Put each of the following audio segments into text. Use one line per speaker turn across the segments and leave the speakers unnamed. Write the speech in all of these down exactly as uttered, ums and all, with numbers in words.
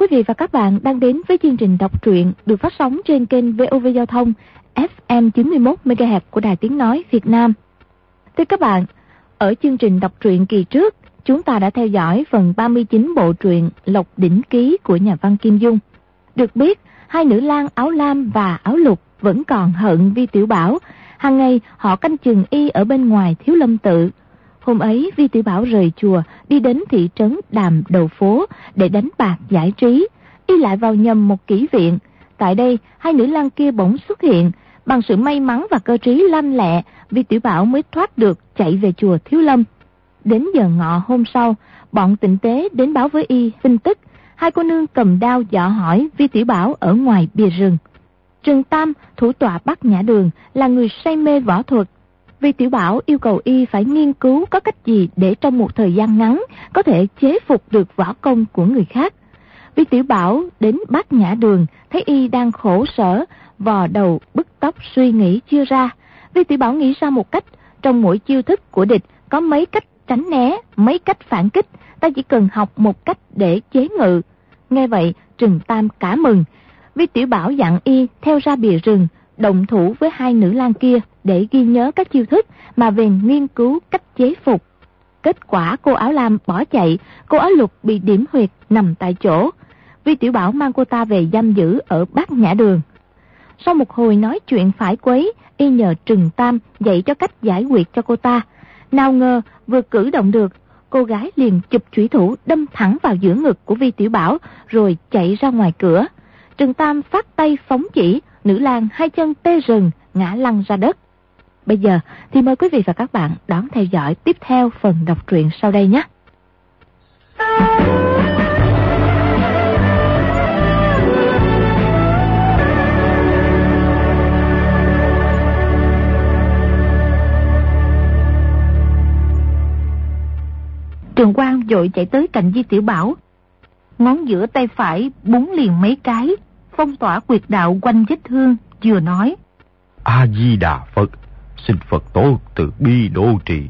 vị và các bạn đang đến với chương trình đọc truyện được phát sóng trên kênh vê o vê Giao thông ép em chín mươi mốt mê ga héc của Đài Tiếng Nói Việt Nam. Thưa các bạn, ở chương trình đọc truyện kỳ trước, chúng ta đã theo dõi phần ba mươi chín bộ truyện Lộc Đỉnh Ký của nhà văn Kim Dung. Được biết, hai nữ lang áo lam và áo lục vẫn còn hận Vi Tiểu Bảo. Hàng ngày họ canh chừng y ở bên ngoài Thiếu Lâm Tự. Hôm ấy Vi Tiểu Bảo rời chùa đi đến thị trấn Đàm Đầu Phố để đánh bạc giải trí. Y lại vào nhầm một kỹ viện. Tại đây hai nữ lang kia bỗng xuất hiện. Bằng sự may mắn và cơ trí lanh lẹ, Vi Tiểu Bảo mới thoát được chạy về chùa Thiếu Lâm. Đến giờ ngọ hôm sau, bọn tịnh tế đến báo với y tin tức hai cô nương cầm đao dọa hỏi Vi Tiểu Bảo ở ngoài bìa rừng. Trừng Tam, thủ tọa Bát Nhã Đường, là người say mê võ thuật. Vi Tiểu Bảo yêu cầu y phải nghiên cứu có cách gì để trong một thời gian ngắn có thể chế phục được võ công của người khác. Vi Tiểu Bảo đến Bát Nhã Đường, thấy y đang khổ sở, vò đầu bứt tóc suy nghĩ chưa ra. Vi Tiểu Bảo nghĩ ra một cách, trong mỗi chiêu thức của địch có mấy cách tránh né, mấy cách phản kích, ta chỉ cần học một cách để chế ngự. Nghe vậy, Trừng Tam cả mừng. Vi Tiểu Bảo dặn y theo ra bìa rừng, động thủ với hai nữ lang kia để ghi nhớ các chiêu thức mà về nghiên cứu cách chế phục. Kết quả cô áo lam bỏ chạy, cô áo lục bị điểm huyệt nằm tại chỗ. Vi Tiểu Bảo mang cô ta về giam giữ ở Bát Nhã Đường. Sau một hồi nói chuyện phải quấy, y nhờ Trừng Tam dạy cho cách giải quyết cho cô ta. Nào ngờ vừa cử động được, cô gái liền chụp chủy thủ đâm thẳng vào giữa ngực của Vi Tiểu Bảo rồi chạy ra ngoài cửa. Trừng Tam phát tay phóng chỉ, nữ lang hai chân tê rần ngã lăn ra đất. Bây giờ thì mời quý vị và các bạn đón theo dõi tiếp theo phần đọc truyện sau đây nhé. Trường Quang vội chạy tới cạnh Vi Tiểu Bảo, ngón giữa tay phải búng liền mấy cái, phong tỏa quyệt đạo quanh vết thương, vừa nói:
A Di Đà Phật, xin Phật tổ từ bi độ trì.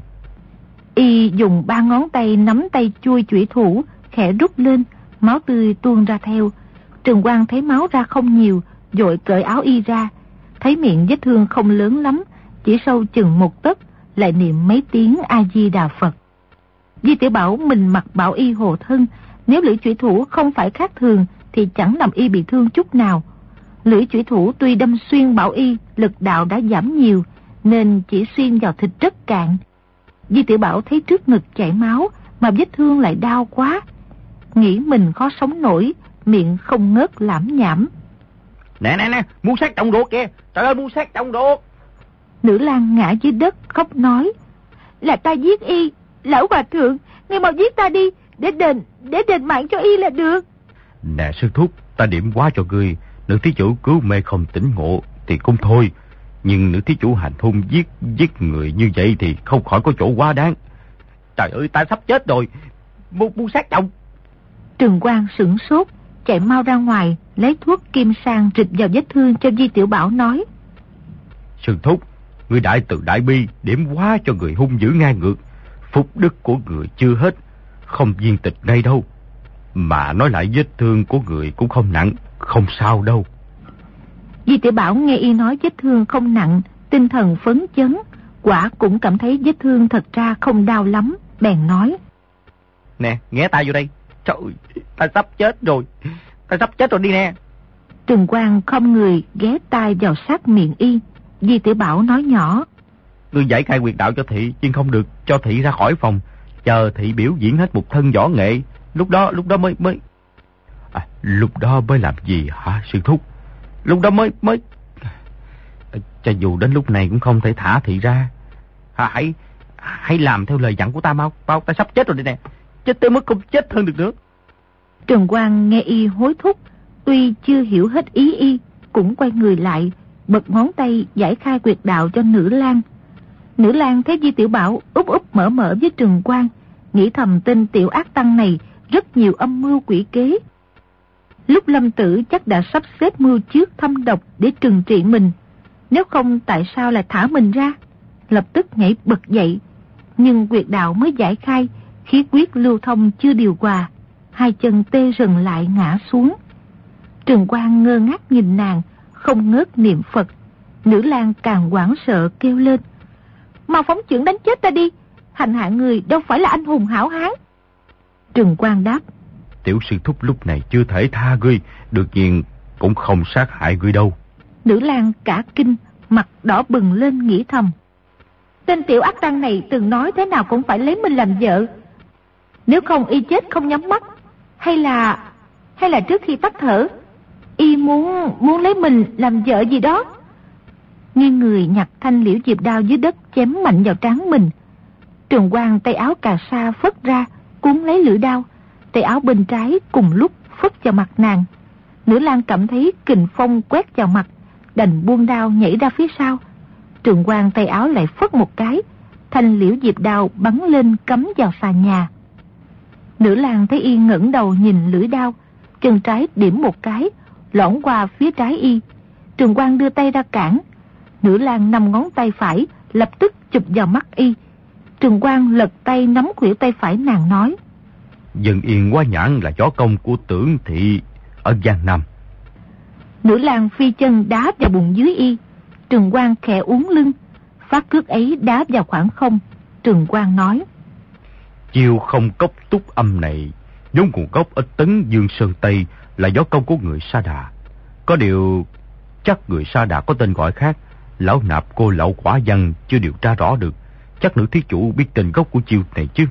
Y dùng ba ngón tay nắm tay chui chủy thủ, khẽ rút lên, máu tươi tuôn ra theo. Trường Quang thấy máu ra không nhiều, vội cởi áo y ra, thấy miệng vết thương không lớn lắm, chỉ sâu chừng một tấc, lại niệm mấy tiếng A Di Đà Phật. Vi Tiểu Bảo mình mặc bảo y hộ thân, nếu lưỡi chủy thủ không phải khác thường thì chẳng làm y bị thương chút nào. Lưỡi chủy thủ tuy đâm xuyên bảo y, lực đạo đã giảm nhiều, nên chỉ xuyên vào thịt rất cạn. Vi Tiểu Bảo thấy trước ngực chảy máu, mà vết thương lại đau quá, nghĩ mình khó sống nổi, miệng không ngớt lảm nhảm:
Nè nè nè, mua xác trọng ruột kìa, trời ơi mua xác trọng ruột.
Nữ lang ngã dưới đất khóc nói: Là ta giết y, lão hòa thượng, ngươi mau giết ta đi, để đền, để đền mạng cho y là được.
Nè sư thúc, ta điểm quá cho ngươi, nữ thí chủ cứu mê không tỉnh ngộ thì cũng thôi, nhưng nữ thí chủ hành hung giết giết người như vậy thì không khỏi có chỗ quá đáng.
Trời ơi, ta sắp chết rồi, mua mua xác chồng.
Trừng Quang sửng sốt, chạy mau ra ngoài lấy thuốc kim sang rịch vào vết thương cho Vi Tiểu Bảo, nói:
Sư thúc, ngươi đại từ đại bi, điểm quá cho người hung dữ ngang ngược, phúc đức của người chưa hết, không viên tịch ngay đâu. Mà nói lại vết thương của người cũng không nặng, không sao đâu.
Vi Tiểu Bảo nghe y nói vết thương không nặng, tinh thần phấn chấn, quả cũng cảm thấy vết thương thật ra không đau lắm, bèn nói:
Nè, nghe ta vô đây. Trời ơi, ta sắp chết rồi, ta sắp chết rồi đi nè.
Trừng Quang không người ghé tai vào sát miệng y. Vi Tiểu Bảo nói nhỏ:
Ngươi giải khai quyệt đạo cho thị, nhưng không được cho thị ra khỏi phòng, chờ thị biểu diễn hết một thân võ nghệ, lúc đó lúc đó mới mới à, lúc đó mới làm gì hả sư thúc?
Lúc đó mới mới
cho dù đến lúc này cũng không thể thả thị ra.
À, hãy hãy làm theo lời dặn của ta mau, mau, ta sắp chết rồi đây nè, chết tới mức không chết hơn được nữa.
Trừng Quang nghe y hối thúc, tuy chưa hiểu hết ý y, cũng quay người lại, bật ngón tay giải khai quyệt đạo cho nữ lang. Nữ lang thấy Vi Tiểu Bảo úp úp mở mở với Trừng Quang, nghĩ thầm tên tiểu ác tăng này rất nhiều âm mưu quỷ kế. Lúc Lâm Tử chắc đã sắp xếp mưu trước thâm độc để trừng trị mình, nếu không tại sao lại thả mình ra. Lập tức nhảy bật dậy, nhưng quyệt đạo mới giải khai, khí huyết lưu thông chưa điều hòa,
hai chân tê rần lại ngã xuống. Trừng Quang ngơ ngác nhìn nàng, không ngớt niệm Phật. Nữ lang càng hoảng sợ kêu lên: mau phóng chưởng đánh chết ta đi, hành hạ người đâu phải là anh hùng hảo hán. Trừng Quang đáp:
tiểu sư thúc lúc này chưa thể tha ngươi, đương nhiên cũng không sát hại ngươi đâu.
Nữ lang cả kinh, mặt đỏ bừng lên nghĩ thầm: tên tiểu ác tăng này từng nói thế nào cũng phải lấy mình làm vợ, nếu không y chết không nhắm mắt, hay là hay là trước khi tắt thở y muốn muốn lấy mình làm vợ gì đó. Nghiêng người nhặt thanh liễu diệp đao dưới đất chém mạnh vào trán mình. Trường Quang tay áo cà sa phất ra cuốn lấy lưỡi đao, tay áo bên trái cùng lúc phất vào mặt nàng. Nữ lang cảm thấy kình phong quét vào mặt, đành buông đao nhảy ra phía sau. Trường Quang tay áo lại phất một cái, thanh liễu diệp đao bắn lên cắm vào sàn nhà. Nữ lang thấy y ngẩng đầu nhìn lưỡi đao, chân trái điểm một cái lõn qua phía trái y. Trường Quang đưa tay ra cản. Nữ lang năm ngón tay phải lập tức chụp vào mắt y. Trường Quang lật tay nắm khuỷu tay phải nàng nói:
Dân Yên Quá Nhãn là võ công của Tưởng thị ở Giang Nam.
Nữ lang phi chân đá vào bụng dưới y. Trường Quang khẽ uốn lưng, phát cước ấy đá vào khoảng không. Trường Quang nói:
chiêu không cốc túc âm này vốn nguồn gốc ở Tấn Dương Sơn Tây, là võ công của người Sa Đà. Có điều chắc người Sa Đà có tên gọi khác, lão nạp cô lậu quả văn chưa điều tra rõ được. Chắc nữ thí chủ biết tên gốc của chiêu này chứ?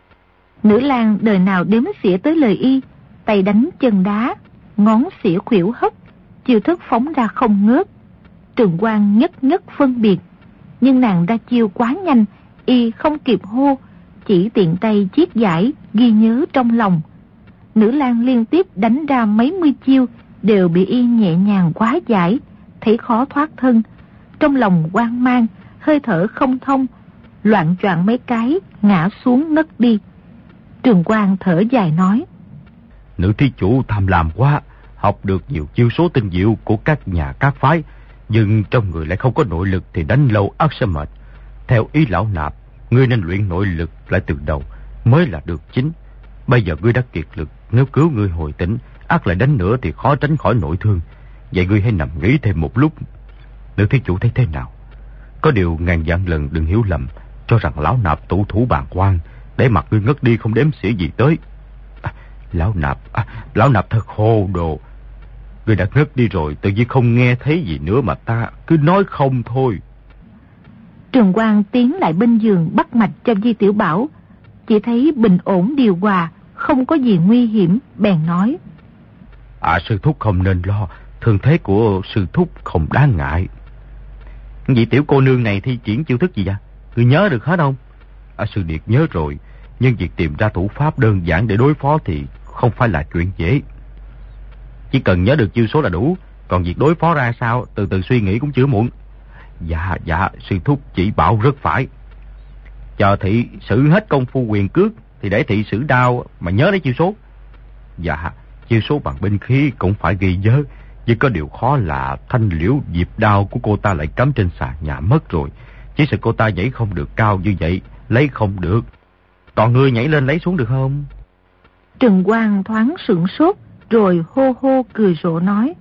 Nữ lang đời nào đếm xỉa tới lời y, tay đánh chân đá, ngón xỉa khuỷu hất, chiêu thức phóng ra không ngớt. Trường Quang nhất nhất phân biệt, nhưng nàng ra chiêu quá nhanh, y không kịp hô, chỉ tiện tay chiết giải ghi nhớ trong lòng. Nữ lang liên tiếp đánh ra mấy mươi chiêu đều bị y nhẹ nhàng quá giải, thấy khó thoát thân. Trong lòng hoang mang, hơi thở không thông, loạn choạng mấy cái ngã xuống ngất đi. Trường Quang thở dài nói:
nữ thí chủ tham lam quá, học được nhiều chiêu số tinh diệu của các nhà các phái, nhưng trong người lại không có nội lực thì đánh lâu ắt sẽ mệt. Theo ý lão nạp, ngươi nên luyện nội lực lại từ đầu mới là được chính. Bây giờ ngươi đã kiệt lực, nếu cứu ngươi hồi tỉnh, ắt lại đánh nữa thì khó tránh khỏi nội thương. Vậy ngươi hãy nằm nghỉ thêm một lúc. Nữ thí chủ thấy thế nào? Có điều ngàn vạn lần đừng hiểu lầm, cho rằng lão nạp tụ thủ bàn quan, để mặt ngươi ngất đi không đếm xỉa gì tới. À, lão nạp, à, lão nạp thật hồ đồ. Ngươi đã ngất đi rồi, tự nhiên không nghe thấy gì nữa mà ta cứ nói không thôi.
Trường Quang tiến lại bên giường bắt mạch cho Di Tiểu Bảo, chỉ thấy bình ổn điều hòa, không có gì nguy hiểm, bèn nói:
À, sư thúc không nên lo, thương thế của sư thúc không đáng ngại.
Vị tiểu cô nương này thi triển chiêu thức gì vậy? Ngươi nhớ được hết không?
À, sư điệt nhớ rồi, nhưng việc tìm ra thủ pháp đơn giản để đối phó thì không phải là chuyện dễ.
Chỉ cần nhớ được chiêu số là đủ, còn việc đối phó ra sao từ từ suy nghĩ cũng chưa muộn.
Dạ, dạ, sư thúc chỉ bảo rất phải.
Chờ thị sử hết công phu quyền cước thì để thị sử đao mà nhớ lấy chiêu số.
Dạ, chiêu số bằng binh khí cũng phải ghi nhớ, nhưng có điều khó là thanh liễu diệp đao của cô ta lại cắm trên sàn nhà mất rồi. Chỉ sợ cô ta nhảy không được cao như vậy, lấy không được.
Còn ngươi nhảy lên lấy xuống được không?
Trừng Quang thoáng sửng sốt, rồi hô hô cười rộ nói: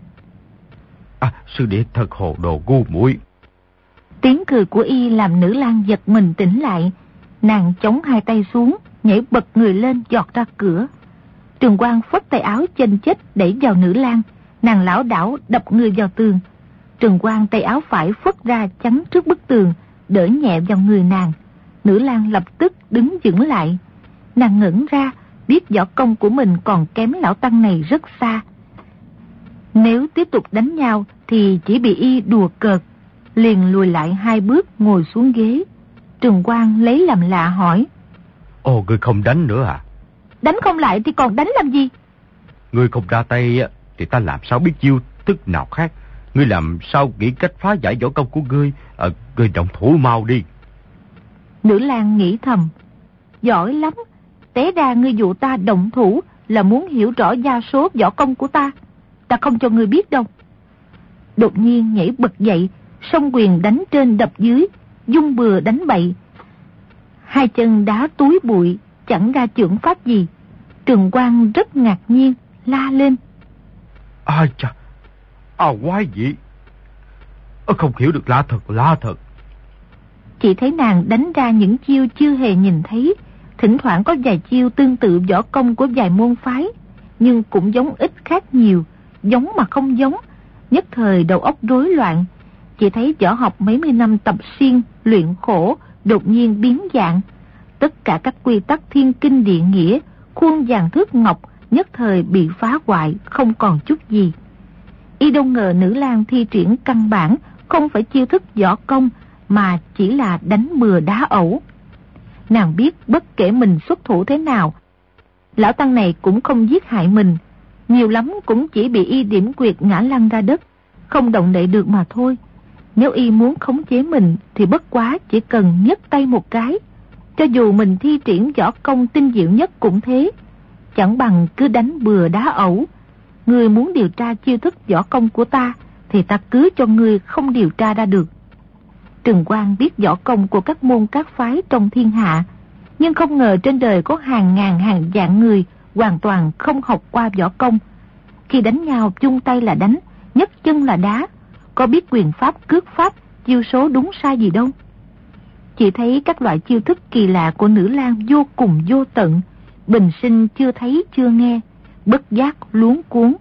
À, sư đệ thật hồ đồ ngu muội.
Tiếng cười của y làm nữ lang giật mình tỉnh lại. Nàng chống hai tay xuống, nhảy bật người lên giọt ra cửa. Trường Quang phất tay áo chênh chết đẩy vào nữ lang, nàng lảo đảo đập người vào tường. Trường Quang tay áo phải phất ra chắn trước bức tường, đỡ nhẹ vào người nàng. Nữ lang lập tức đứng vững lại. Nàng ngẩn ra, biết võ công của mình còn kém lão tăng này rất xa. Nếu tiếp tục đánh nhau thì chỉ bị y đùa cợt. Liền lùi lại hai bước ngồi xuống ghế. Trường Quang lấy làm lạ hỏi:
Ồ, ngươi không đánh nữa à?
Đánh không lại thì còn đánh làm gì?
Ngươi không ra tay thì ta làm sao biết chiêu thức nào khác? Ngươi làm sao nghĩ cách phá giải võ công của ngươi? À, ngươi động thủ mau đi.
Nữ lang nghĩ thầm: giỏi lắm, té ra ngươi dụ ta động thủ là muốn hiểu rõ gia số võ công của ta. Ta không cho ngươi biết đâu. Đột nhiên nhảy bật dậy, song quyền đánh trên đập dưới, dung bừa đánh bậy. Hai chân đá túi bụi, chẳng ra chưởng pháp gì. Trừng Quang rất ngạc nhiên, la lên.
Ai chà, à quái dị. Ơ không hiểu được, lạ thật, lạ thật.
Chỉ thấy nàng đánh ra những chiêu chưa hề nhìn thấy. Thỉnh thoảng có vài chiêu tương tự võ công của vài môn phái, nhưng cũng giống ít khác nhiều, giống mà không giống. Nhất thời đầu óc rối loạn. Chỉ thấy võ học mấy mươi năm tập xuyên, luyện khổ, đột nhiên biến dạng. Tất cả các quy tắc thiên kinh địa nghĩa, khuôn vàng thước ngọc, nhất thời bị phá hoại, không còn chút gì. Y đâu ngờ nữ lang thi triển căn bản không phải chiêu thức võ công, mà chỉ là đánh bừa đá ẩu. Nàng biết bất kể mình xuất thủ thế nào, lão tăng này cũng không giết hại mình, nhiều lắm cũng chỉ bị y điểm quyệt ngã lăn ra đất, không động đậy được mà thôi. Nếu y muốn khống chế mình thì bất quá chỉ cần nhấc tay một cái. Cho dù mình thi triển võ công tinh diệu nhất cũng thế, chẳng bằng cứ đánh bừa đá ẩu. Ngươi muốn điều tra chiêu thức võ công của ta thì ta cứ cho ngươi không điều tra ra được. Trừng Quang biết võ công của các môn các phái trong thiên hạ, nhưng không ngờ trên đời có hàng ngàn hàng vạn người hoàn toàn không học qua võ công. Khi đánh nhau chung tay là đánh, nhấc chân là đá, có biết quyền pháp cước pháp, chiêu số đúng sai gì đâu. Chỉ thấy các loại chiêu thức kỳ lạ của nữ lang vô cùng vô tận, bình sinh chưa thấy chưa nghe, bất giác luống cuống.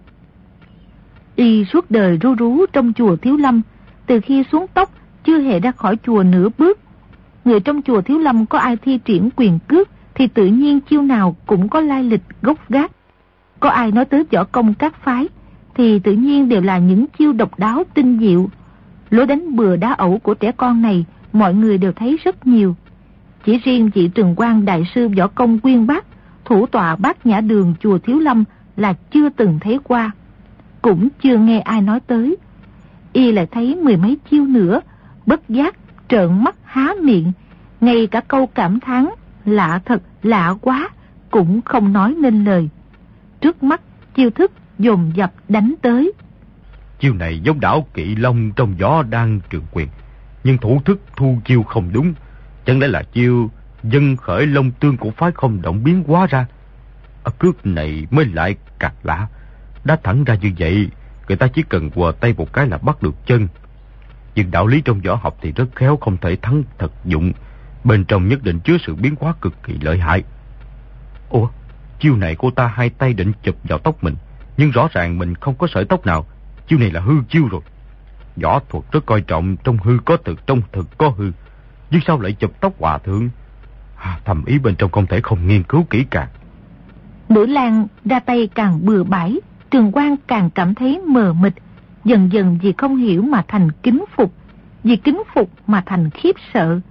Y suốt đời ru rú trong chùa Thiếu Lâm, từ khi xuống tóc chưa hề ra khỏi chùa nửa bước. Người trong chùa Thiếu Lâm có ai thi triển quyền cước thì tự nhiên chiêu nào cũng có lai lịch gốc gác. Có ai nói tới võ công các phái thì tự nhiên đều là những chiêu độc đáo tinh diệu. Lối đánh bừa đá ẩu của trẻ con này mọi người đều thấy rất nhiều. Chỉ riêng vị Trừng Quang đại sư võ công uyên bác, thủ tọa Bát Nhã Đường chùa Thiếu Lâm là chưa từng thấy qua, cũng chưa nghe ai nói tới. Y lại thấy mười mấy chiêu nữa, bất giác trợn mắt há miệng, ngay cả câu cảm thán lạ thật lạ quá cũng không nói nên lời. Trước mắt chiêu thức dồn dập đánh tới.
Chiêu này giống đảo Kỵ Long trong Võ Đan Trường Quyền, nhưng thủ thức thu chiêu không đúng. Chẳng lẽ là chiêu dân khởi long tương của phái không động biến hóa ra? Ở cước này mới lại càng lạ. Đá thẳng ra như vậy, người ta chỉ cần quờ tay một cái là bắt được chân. Nhưng đạo lý trong võ học thì rất khéo, không thể thắng thực dụng. Bên trong nhất định chứa sự biến hóa cực kỳ lợi hại. Ủa, chiêu này cô ta hai tay định chụp vào tóc mình, nhưng rõ ràng mình không có sợi tóc nào. Chiêu này là hư chiêu rồi. Võ thuật rất coi trọng trong hư có thực, trong thực có hư, nhưng sao lại chụp tóc hòa thượng? À, thầm ý bên trong không thể không nghiên cứu kỹ càng.
Nữ lang ra tay càng bừa bãi, Trừng Quang càng cảm thấy mờ mịt, dần dần vì không hiểu mà thành kính phục, vì kính phục mà thành khiếp sợ.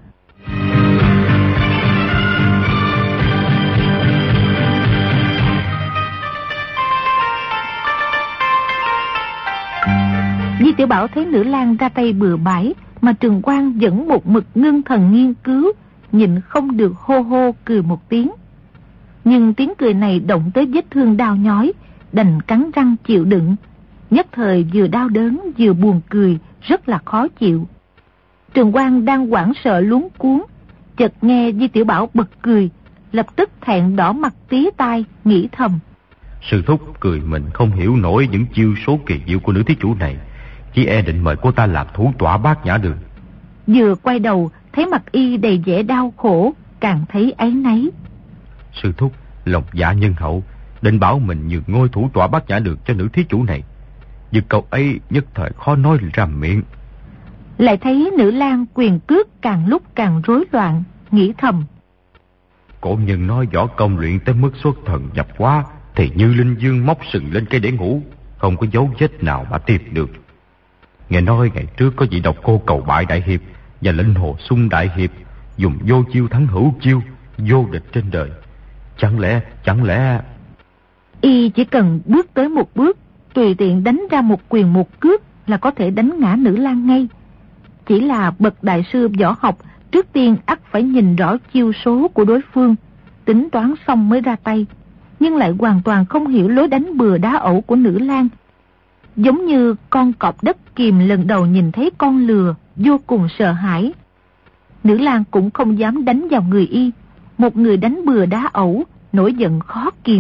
Di Tiểu Bảo thấy nữ lang ra tay bừa bãi mà Trừng Quang vẫn một mực ngưng thần nghiên cứu, nhịn không được hô hô cười một tiếng. Nhưng tiếng cười này động tới vết thương đau nhói, đành cắn răng chịu đựng. Nhất thời vừa đau đớn vừa buồn cười, rất là khó chịu. Trừng Quang đang hoảng sợ luống cuống, chợt nghe Di Tiểu Bảo bật cười, lập tức thẹn đỏ mặt tía tai, nghĩ thầm:
Sư thúc cười mình không hiểu nổi những chiêu số kỳ diệu của nữ thí chủ này, chỉ e định mời cô ta làm thủ tọa Bát Nhã Đường.
Vừa quay đầu thấy mặt y đầy vẻ đau khổ, càng thấy áy náy.
Sư thúc lòng dạ nhân hậu, định bảo mình nhường ngôi thủ tọa Bát Nhã Đường cho nữ thí chủ này, nhưng cậu ấy nhất thời khó nói ra miệng.
Lại thấy nữ lang quyền cước càng lúc càng rối loạn, nghĩ thầm:
Cổ nhân nói võ công luyện tới mức xuất thần nhập hóa thì như linh dương móc sừng lên cây để ngủ, không có dấu vết nào mà tìm được. Nghe nói ngày trước có vị độc cô Cầu Bại đại hiệp và lệnh Hồ Xung đại hiệp dùng vô chiêu thắng hữu chiêu, vô địch trên đời. Chẳng lẽ, chẳng lẽ...
Y chỉ cần bước tới một bước, tùy tiện đánh ra một quyền một cước là có thể đánh ngã nữ lang ngay. Chỉ là bậc đại sư võ học, trước tiên ắt phải nhìn rõ chiêu số của đối phương, tính toán xong mới ra tay, nhưng lại hoàn toàn không hiểu lối đánh bừa đá ẩu của nữ lang. Giống như con cọp đất kìm lần đầu nhìn thấy con lừa, vô cùng sợ hãi. Nữ lang cũng không dám đánh vào người y. Một người đánh bừa đá ẩu, nổi giận khó kìm,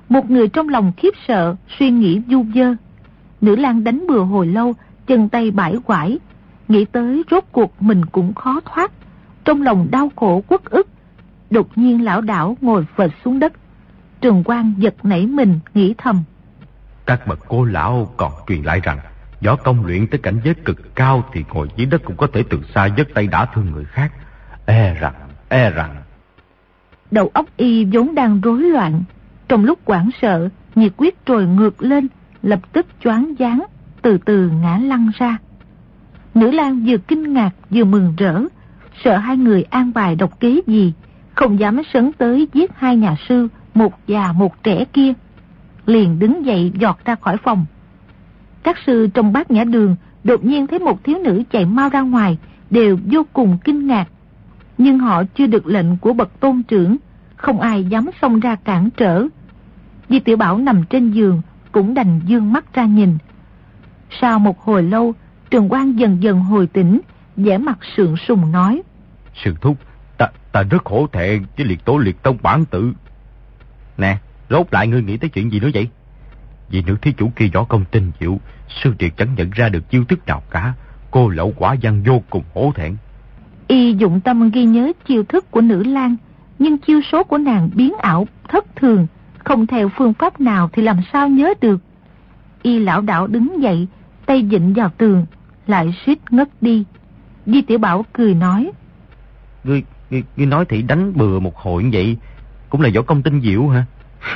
một người trong lòng khiếp sợ, suy nghĩ vu vơ. Nữ lang đánh bừa hồi lâu, chân tay bãi quải, nghĩ tới rốt cuộc mình cũng khó thoát, trong lòng đau khổ uất ức. Đột nhiên lão đảo ngồi phịch xuống đất. Trường Quang giật nảy mình, nghĩ thầm:
các bậc cô lão còn truyền lại rằng võ công luyện tới cảnh giới cực cao thì ngồi dưới đất cũng có thể từ xa giơ tay đả thương người khác. E rằng, e rằng.
Đầu óc y vốn đang rối loạn, trong lúc hoảng sợ, nhiệt huyết trồi ngược lên, lập tức choáng váng, từ từ ngã lăn ra. Nữ lang vừa kinh ngạc vừa mừng rỡ, sợ hai người an bài độc kế gì, không dám sấn tới giết hai nhà sư, một già một trẻ kia, liền đứng dậy giọt ra khỏi phòng. Các sư trong Bát Nhã Đường đột nhiên thấy một thiếu nữ chạy mau ra ngoài, đều vô cùng kinh ngạc, nhưng họ chưa được lệnh của bậc tôn trưởng, không ai dám xông ra cản trở. Di Tiểu Bảo nằm trên giường cũng đành dương mắt ra nhìn. Sau một hồi lâu, Trường Quang dần dần hồi tỉnh, vẻ mặt sượng sùng nói:
Sư thúc, ta ta rất khổ thẹn với liệt tổ liệt tông bản tự.
Nè, rốt lại ngươi nghĩ tới chuyện gì nữa vậy?
Vì nữ thí chủ kia võ công tinh diệu, sư triệt chẳng nhận ra được chiêu thức nào cả. Cô lậu quả văn vô cùng hổ thẹn.
Y dụng tâm ghi nhớ chiêu thức của nữ lang, nhưng chiêu số của nàng biến ảo thất thường, không theo phương pháp nào thì làm sao nhớ được. Y lảo đảo đứng dậy, tay vịn vào tường, lại suýt ngất đi. Di Tiểu Bảo cười nói:
Ngươi, ngươi, ngươi nói thì đánh bừa một hồi như vậy cũng là võ công tinh diệu hả?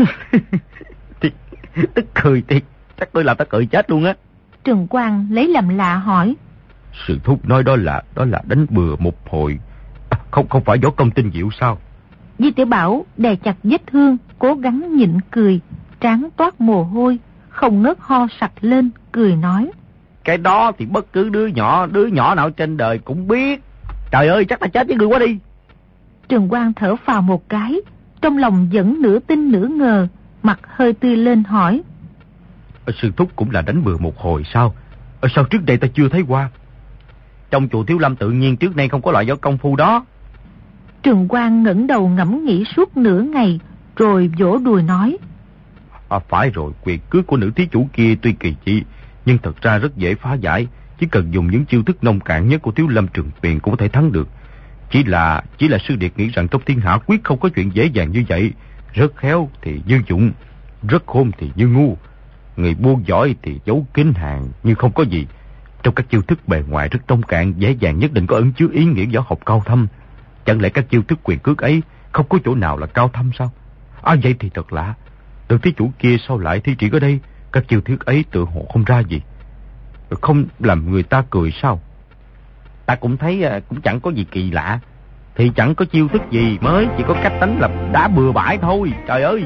Thì, tức cười thiệt, chắc tôi làm ta cười chết luôn á.
Trường Quang lấy làm lạ hỏi:
Sư thúc nói đó là đó là đánh bừa một hồi, à, không không phải võ công tinh diệu sao?
Di Tiểu Bảo đè chặt vết thương, cố gắng nhịn cười, trán toát mồ hôi, không ngớt ho sặc lên, cười nói:
Cái đó thì bất cứ đứa nhỏ, đứa nhỏ nào trên đời cũng biết. Trời ơi, chắc ta chết với ngươi quá đi.
Trường Quang thở phào một cái, trong lòng vẫn nửa tin nửa ngờ, mặt hơi tươi lên hỏi:
Sư thúc cũng là đánh bừa một hồi sao? Sao trước đây ta chưa thấy qua?
Trong chùa Thiếu Lâm tự nhiên trước nay không có loại võ công phu đó.
Trường Quang ngẩng đầu ngẫm nghĩ suốt nửa ngày, rồi vỗ đùi nói:
À, phải rồi, quyền cước của nữ thí chủ kia tuy kỳ dị, nhưng thật ra rất dễ phá giải. Chỉ cần dùng những chiêu thức nông cạn nhất của Thiếu Lâm Trường Tuyền cũng có thể thắng được. Chỉ là chỉ là sư điệt nghĩ rằng trong thiên hạ quyết không có chuyện dễ dàng như vậy. Rất khéo thì như dụng, rất khôn thì như ngu. Người buôn giỏi thì giấu kín hàng nhưng không có gì. Trong các chiêu thức bề ngoài rất nông cạn, dễ dàng nhất định có ẩn chứa ý nghĩa võ học cao thâm. Chẳng lẽ các chiêu thức quyền cước ấy không có chỗ nào là cao thâm sao? À, vậy thì thật lạ. Từ thí chủ kia sao lại thi triển ở đây? Các chiêu thức ấy tự hồ không ra gì, không làm người ta cười sao?
Ta cũng thấy cũng chẳng có gì kỳ lạ. Thì chẳng có chiêu thức gì mới, chỉ có cách đánh là đá bừa bãi thôi. Trời ơi!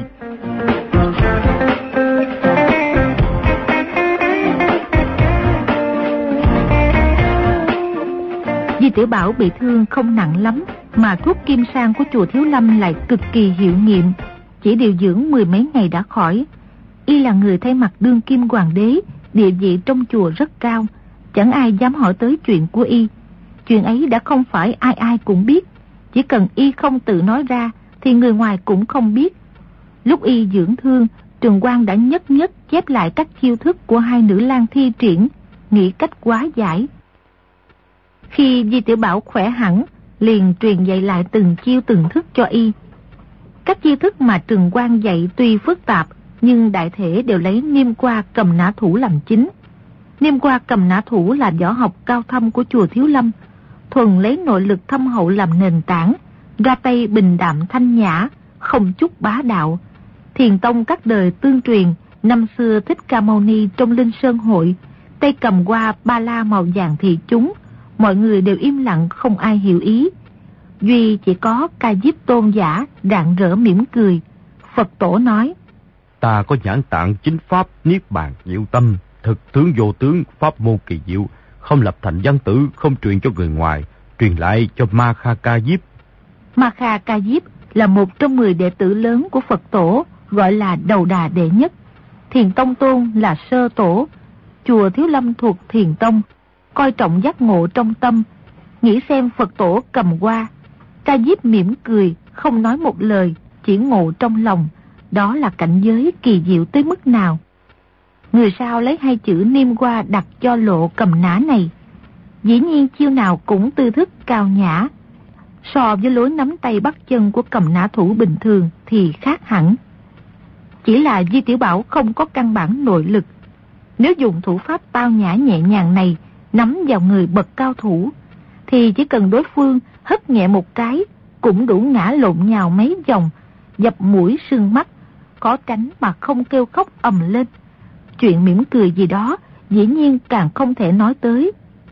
Di Tiểu Bảo bị thương không nặng lắm, mà thuốc kim sang của chùa Thiếu Lâm lại cực kỳ hiệu nghiệm, chỉ điều dưỡng mười mấy ngày đã khỏi. Y là người thay mặt đương kim hoàng đế, địa vị trong chùa rất cao, chẳng ai dám hỏi tới chuyện của y. Chuyện ấy đã không phải ai ai cũng biết, chỉ cần y không tự nói ra thì người ngoài cũng không biết. Lúc y dưỡng thương, Trường Quang đã nhất nhất chép lại các chiêu thức của hai nữ lang thi triển, nghĩ cách hóa giải. Khi Di Tiểu Bảo khỏe hẳn, liền truyền dạy lại từng chiêu từng thức cho y. Các chiêu thức mà Trường Quang dạy tuy phức tạp, nhưng đại thể đều lấy Niêm Qua cầm nã thủ làm chính. Niêm Qua cầm nã thủ là võ học cao thâm của chùa Thiếu Lâm, thuần lấy nội lực thâm hậu làm nền tảng, ra tay bình đạm thanh nhã, không chút bá đạo. Thiền tông các đời tương truyền, năm xưa Thích Ca Mâu Ni trong Linh Sơn hội, tay cầm qua ba la màu vàng thị chúng, mọi người đều im lặng không ai hiểu ý. Duy chỉ có Ca Diếp tôn giả rạng rỡ mỉm cười. Phật tổ nói:
Ta có nhãn tạng chính pháp niết bàn diệu tâm, thực tướng vô tướng, pháp môn kỳ diệu, không lập thành văn tử, không truyền cho người ngoài, truyền lại cho Ma Kha Ca Diếp.
Ma Kha Ca Diếp là một trong mười đệ tử lớn của Phật tổ, gọi là đầu đà đệ nhất. Thiền tông tôn là sơ tổ. Chùa Thiếu Lâm thuộc Thiền tông, coi trọng giác ngộ trong tâm. Nghĩ xem Phật tổ cầm qua, Ca Diếp mỉm cười, không nói một lời, chỉ ngộ trong lòng, đó là cảnh giới kỳ diệu tới mức nào. Người sao lấy hai chữ niêm qua đặt cho lộ cầm nã này. Dĩ nhiên chiêu nào cũng tư thức cao nhã. So với lối nắm tay bắt chân của cầm nã thủ bình thường thì khác hẳn. Chỉ là Di Tiểu Bảo không có căn bản nội lực. Nếu dùng thủ pháp tao nhã nhẹ nhàng này nắm vào người bậc cao thủ, thì chỉ cần đối phương hất nhẹ một cái cũng đủ ngã lộn nhào mấy vòng, dập mũi sưng mắt, có tránh mà không kêu khóc ầm lên. Chuyện mỉm cười gì đó dĩ nhiên càng không thể nói tới.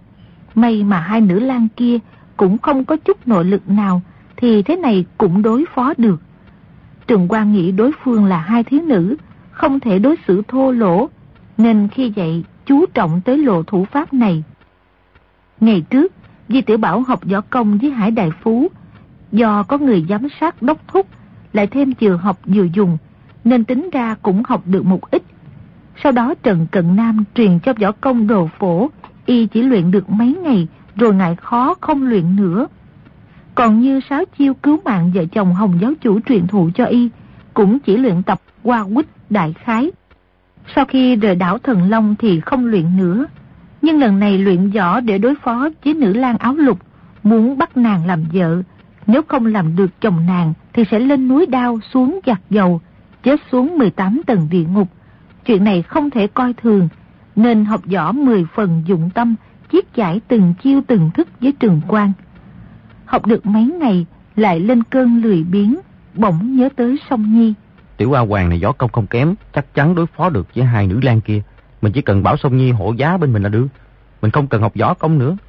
May mà hai nữ lang kia cũng không có chút nội lực nào, thì thế này cũng đối phó được. Trừng Quang nghĩ đối phương là hai thiếu nữ, không thể đối xử thô lỗ, nên khi vậy chú trọng tới lộ thủ pháp này. Ngày trước, Di Tiểu Bảo học võ công với Hải Đại Phú, do có người giám sát đốc thúc, lại thêm vừa học vừa dùng, nên tính ra cũng học được một ít. Sau đó Trần Cận Nam truyền cho võ công Đồ Phổ, y chỉ luyện được mấy ngày rồi ngại khó không luyện nữa. Còn như sáu chiêu cứu mạng vợ chồng Hồng giáo chủ truyền thụ cho y, cũng chỉ luyện tập qua quýt đại khái. Sau khi rời đảo Thần Long thì không luyện nữa. Nhưng lần này luyện võ để đối phó với nữ lang áo lục, muốn bắt nàng làm vợ. Nếu không làm được chồng nàng thì sẽ lên núi đao xuống giặt dầu, chết xuống mười tám tầng địa ngục. Chuyện này không thể coi thường, nên học võ mười phần dụng tâm, chiết giải từng chiêu từng thức với Trừng Quang. Học được mấy ngày lại lên cơn lười biếng, bỗng nhớ tới Song Nhi.
Tiểu A Hoàng này võ công không kém, chắc chắn đối phó được với hai nữ lang kia. Mình chỉ cần bảo Song Nhi hộ giá bên mình là được. Mình không cần học võ công nữa.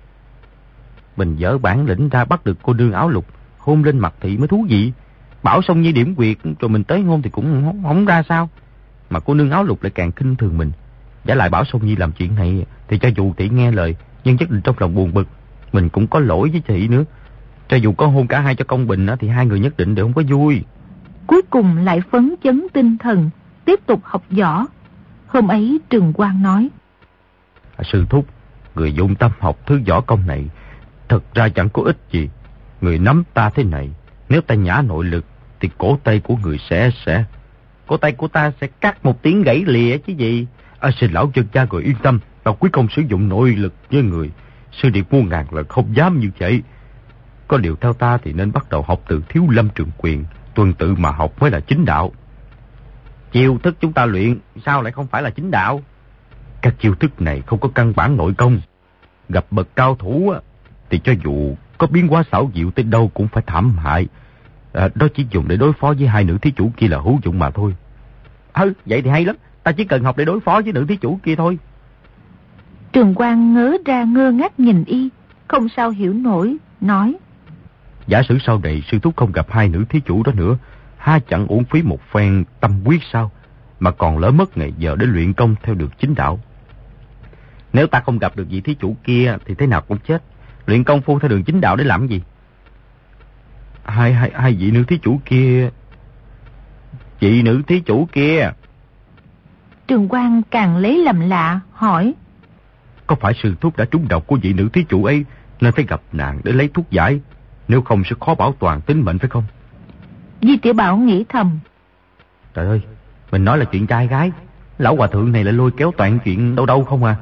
Mình dở bản lĩnh ra bắt được cô nương áo lục, hôn lên mặt thị mới thú vị. Bảo Song Nhi điểm quyệt rồi mình tới hôn thì cũng không, không ra sao. Mà cô nương áo lục lại càng khinh thường mình. Giả lại bảo Song Nhi làm chuyện này thì cho dù thị nghe lời, nhưng chắc định trong lòng buồn bực. Mình cũng có lỗi với thị nữa. Cho dù có hôn cả hai cho công bình thì hai người nhất định đều không có vui.
Cuối cùng lại phấn chấn tinh thần, tiếp tục học võ. Hôm ấy Trừng Quang nói:
Sư thúc, người dụng tâm học thứ võ công này thật ra chẳng có ích gì. Người nắm ta thế này, nếu ta nhả nội lực thì cổ tay của người sẽ sẽ
cổ tay của ta sẽ cắt một tiếng gãy lìa chứ gì.
À, xin lão chân cha người yên tâm, ta quyết không sử dụng nội lực với người. Sư điệt muôn ngàn lần không dám như vậy. Có điều theo ta thì nên bắt đầu học từ Thiếu Lâm Trường Quyền, tuần tự mà học mới là chính đạo.
Chiêu thức chúng ta luyện sao lại không phải là chính đạo?
Các chiêu thức này không có căn bản nội công. Gặp bậc cao thủ thì cho dù có biến hóa xảo diệu tới đâu cũng phải thảm hại. À, đó chỉ dùng để đối phó với hai nữ thí chủ kia là hữu dụng mà thôi.
Ừ, vậy thì hay lắm. Ta chỉ cần học để đối phó với nữ thí chủ kia thôi.
Trường Quang ngớ ra ngơ ngác nhìn y, không sao hiểu nổi, nói:
Giả sử sau này sư thúc không gặp hai nữ thí chủ đó nữa, ha chẳng uổng phí một phen tâm quyết sao, mà còn lỡ mất ngày giờ để luyện công theo được chính đạo.
Nếu ta không gặp được vị thí chủ kia thì thế nào cũng chết. Luyện công phu theo đường chính đạo để làm gì?
Hai, hai, hai vị nữ thí chủ kia...
Chị nữ thí chủ kia...
Trường Quang càng lấy làm lạ, hỏi:
Có phải sư thúc đã trúng độc của vị nữ thí chủ ấy nên phải gặp nàng để lấy thuốc giải? Nếu không sẽ khó bảo toàn tính mệnh phải không?
Di Tiểu Bảo nghĩ thầm:
Trời ơi, mình nói là chuyện trai gái, lão hòa thượng này lại lôi kéo toàn chuyện đâu đâu không à.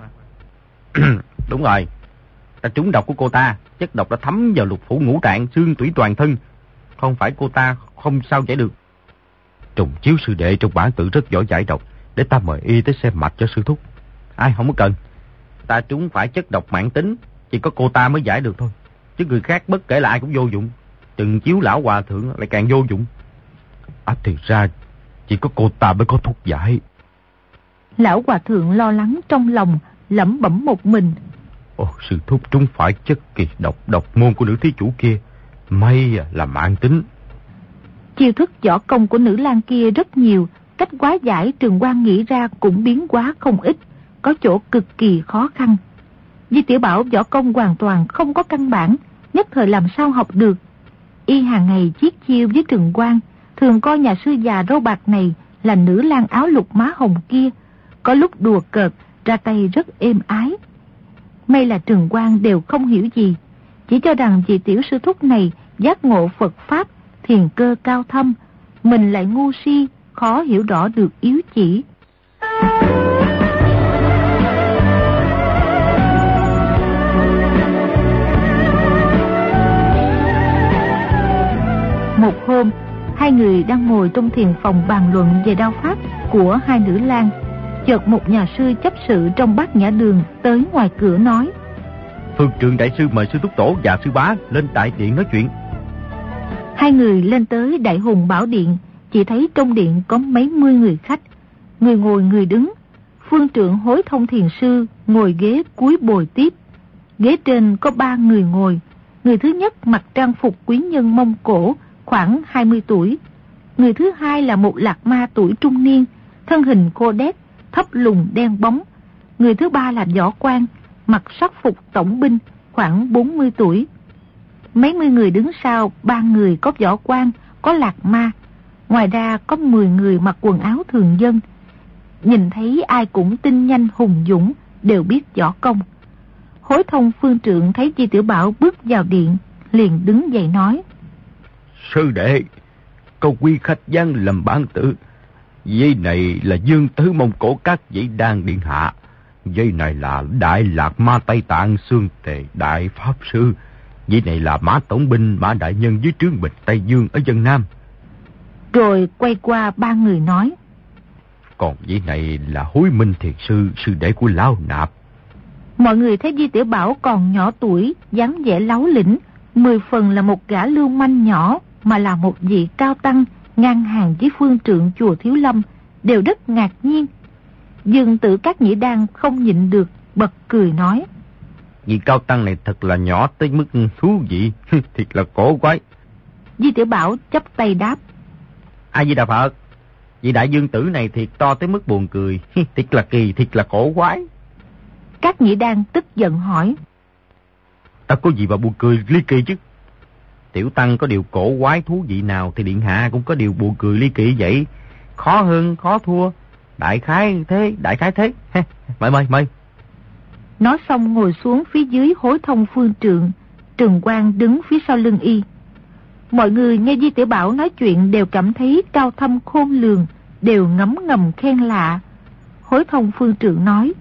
Đúng rồi, ta trúng độc của cô ta, chất độc đã thấm vào lục phủ ngũ tạng, xương tủy toàn thân. Không phải cô ta không sao giải được.
Trùng chiếu sư đệ trong bản tự rất giỏi giải độc, để ta mời y tới xem mạch cho sư thúc.
Ai không có cần. Ta trúng phải chất độc mãn tính, chỉ có cô ta mới giải được thôi. Chứ người khác bất kể là ai cũng vô dụng. Trừng chiếu lão hòa thượng lại càng vô dụng.
À thì ra chỉ có cô ta mới có thuốc giải.
Lão hòa thượng lo lắng trong lòng, lẩm bẩm một mình:
Ồ, sư thúc trúng phải chất kỳ độc độc môn của nữ thí chủ kia, may là mãn tính.
Chiêu thức võ công của nữ lang kia rất nhiều, cách hóa giải Trường Quang nghĩ ra cũng biến hóa không ít, có chỗ cực kỳ khó khăn. Di Tiểu Bảo võ công hoàn toàn không có căn bản, nhất thời làm sao học được. Y hàng ngày chiết chiêu với Trường Quang, thường coi nhà sư già râu bạc này là nữ lang áo lục má hồng kia, có lúc đùa cợt, ra tay rất êm ái. May là Trường Quang đều không hiểu gì, chỉ cho rằng vị tiểu sư thúc này giác ngộ Phật Pháp, thiền cơ cao thâm, mình lại ngu si, khó hiểu rõ được yếu chỉ. Một hôm, hai người đang ngồi trong thiền phòng bàn luận về đao pháp của hai nữ lang. Chợt một nhà sư chấp sự trong Bát Nhã Đường tới ngoài cửa nói:
Phương Trượng đại sư mời sư Túc Tổ và sư Bá lên đại điện nói chuyện.
Hai người lên tới Đại Hùng Bảo Điện, chỉ thấy trong điện có mấy mươi người khách, người ngồi người đứng. Phương Trượng Hối Thông thiền sư ngồi ghế cuối bồi tiếp. Ghế trên có ba người ngồi. Người thứ nhất mặc trang phục quý nhân Mông Cổ, khoảng hai mươi tuổi. Người thứ hai là một lạc ma tuổi trung niên, thân hình cô đét, thấp lùn đen bóng. Người thứ ba là võ quan, mặc sắc phục tổng binh, khoảng bốn mươi tuổi. Mấy mươi người đứng sau, ba người có võ quan, có lạc ma. Ngoài ra có mười người mặc quần áo thường dân. Nhìn thấy ai cũng tinh nhanh hùng dũng, đều biết võ công. Hối Thông Phương Trượng thấy Di Tiểu Bảo bước vào điện, liền đứng dậy nói:
Sư đệ, có quy khách giang làm bản tử. Dây này là Dương Tứ Mông Cổ các vị đan điện hạ. Dây này là Đại Lạc Ma Tây Tạng Xương Tề Đại Pháp Sư. Dây này là Mã Tổng binh Mã Đại Nhân dưới trướng Bình Tây Dương ở Vân Nam.
Rồi quay qua ba người nói:
Còn dây này là Hối Minh Thiền Sư, sư đệ của Lão Nạp.
Mọi người thấy Di Tiểu Bảo còn nhỏ tuổi, dáng vẻ láu lĩnh, mười phần là một gã lưu manh nhỏ, mà là một vị cao tăng ngang hàng với Phương Trượng chùa Thiếu Lâm, đều rất ngạc nhiên. Dương Tử Các Nhĩ Đan không nhịn được, bật cười nói:
Vị cao tăng này thật là nhỏ tới mức thú vị, thiệt là cổ quái.
Di Tiểu Bảo chắp tay đáp:
A Di Đà Phật, vị đại dương tử này thiệt to tới mức buồn cười, thiệt là kỳ, thiệt là cổ quái.
Các Nhĩ Đan tức giận hỏi:
Ta có gì mà buồn cười ly kỳ chứ? Tiểu tăng có điều cổ quái thú vị nào thì điện hạ cũng có điều buồn cười ly kỳ vậy. Khó hơn khó thua, đại khái thế, đại khái thế. Mời mời mời.
Nói xong ngồi xuống phía dưới Hối Thông Phương Trượng. Trừng Quang đứng phía sau lưng y. Mọi người nghe Di Tiểu Bảo nói chuyện đều cảm thấy cao thâm khôn lường, đều ngấm ngầm khen lạ. Hối Thông Phương Trượng nói: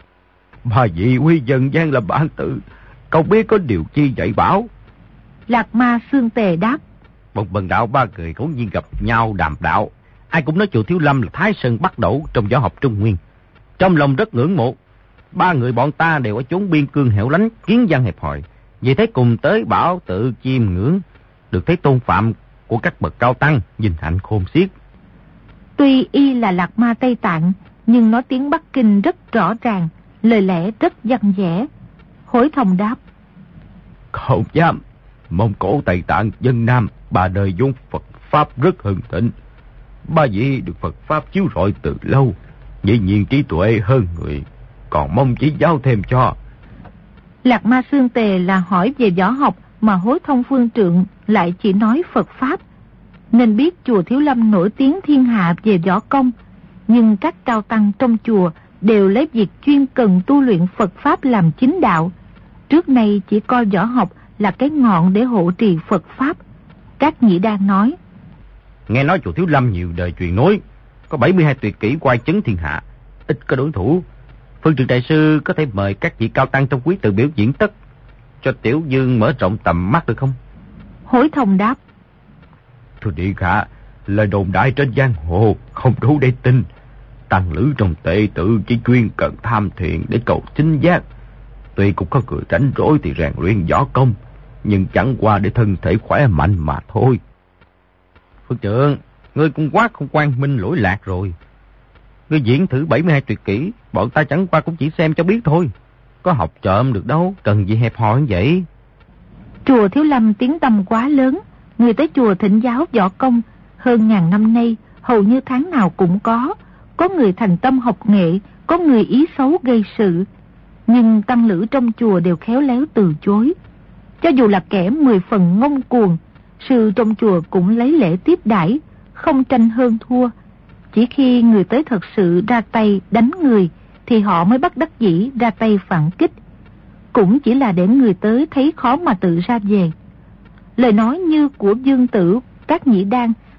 Bà vị quy dân gian là bản tự, không biết có điều chi dạy bảo.
Lạc Ma Xương Tề đáp:
Một bần đạo ba người ngẫu nhiên gặp nhau đàm đạo. Ai cũng nói chùa Thiếu Lâm là Thái Sơn Bắc Đẩu trong võ học Trung Nguyên. Trong lòng rất ngưỡng mộ. Ba người bọn ta đều ở chốn biên cương hẻo lánh, kiến văn hẹp hòi. Vì thế cùng tới bảo tự chiêm ngưỡng, được thấy tôn phạm của các bậc cao tăng, vinh hạnh khôn xiết.
Tuy y là Lạc Ma Tây Tạng, nhưng nói tiếng Bắc Kinh rất rõ ràng, lời lẽ rất văn vẻ. Hối Thông đáp:
Không dám. Mông Cổ Tây Tạng Vân Nam ba đời vốn Phật Pháp rất hưng thịnh. Ba vị được Phật Pháp chiếu rọi từ lâu, dĩ nhiên trí tuệ hơn người, còn mong chỉ giáo thêm cho.
Lạc Ma Xương Tề là hỏi về võ học, mà Hối Thông Phương Trượng lại chỉ nói Phật Pháp. Nên biết chùa Thiếu Lâm nổi tiếng thiên hạ về võ công, nhưng các cao tăng trong chùa đều lấy việc chuyên cần tu luyện Phật Pháp làm chính đạo. Trước nay chỉ coi võ học là cái ngọn để hộ trì Phật Pháp. Các Nhĩ Đan nói:
Nghe nói chùa Thiếu Lâm nhiều đời truyền nối, có bảy mươi hai tuyệt kỹ quay chấn thiên hạ, ít có đối thủ. Phương Trượng đại sư có thể mời các vị cao tăng trong quý tự biểu diễn tất, cho tiểu dương mở rộng tầm mắt được không?
Hối Thông đáp:
Thưa điện hạ, lời đồn đại trên giang hồ không đủ để tin. Tăng lữ trong tệ tự chỉ chuyên cần tham thiền để cầu chính giác. Tuy cũng có người rảnh rỗi thì rèn luyện võ công, nhưng chẳng qua để thân thể khỏe mạnh mà thôi.
Phương Trượng, ngươi cũng quá không quang minh lỗi lạc rồi. Ngươi diễn thử bảy mươi hai tuyệt kỹ, bọn ta chẳng qua cũng chỉ xem cho biết thôi. Có học trộm được đâu, cần gì hẹp hòi như vậy.
Chùa Thiếu Lâm tiếng tăm quá lớn, người tới chùa thỉnh giáo võ công hơn ngàn năm nay, hầu như tháng nào cũng có. Có người thành tâm học nghệ, có người ý xấu gây sự. Nhưng tăng lữ trong chùa đều khéo léo từ chối. Cho dù là kẻ mười phần ngông cuồng, sư trong chùa cũng lấy lễ tiếp đãi, không tranh hơn thua. Chỉ khi người tới thật sự ra tay đánh người thì họ mới bắt đắc dĩ ra tay phản kích. Cũng chỉ là để người tới thấy khó mà tự ra về. Lời nói như của Dương Tử, Các Nhĩ Đan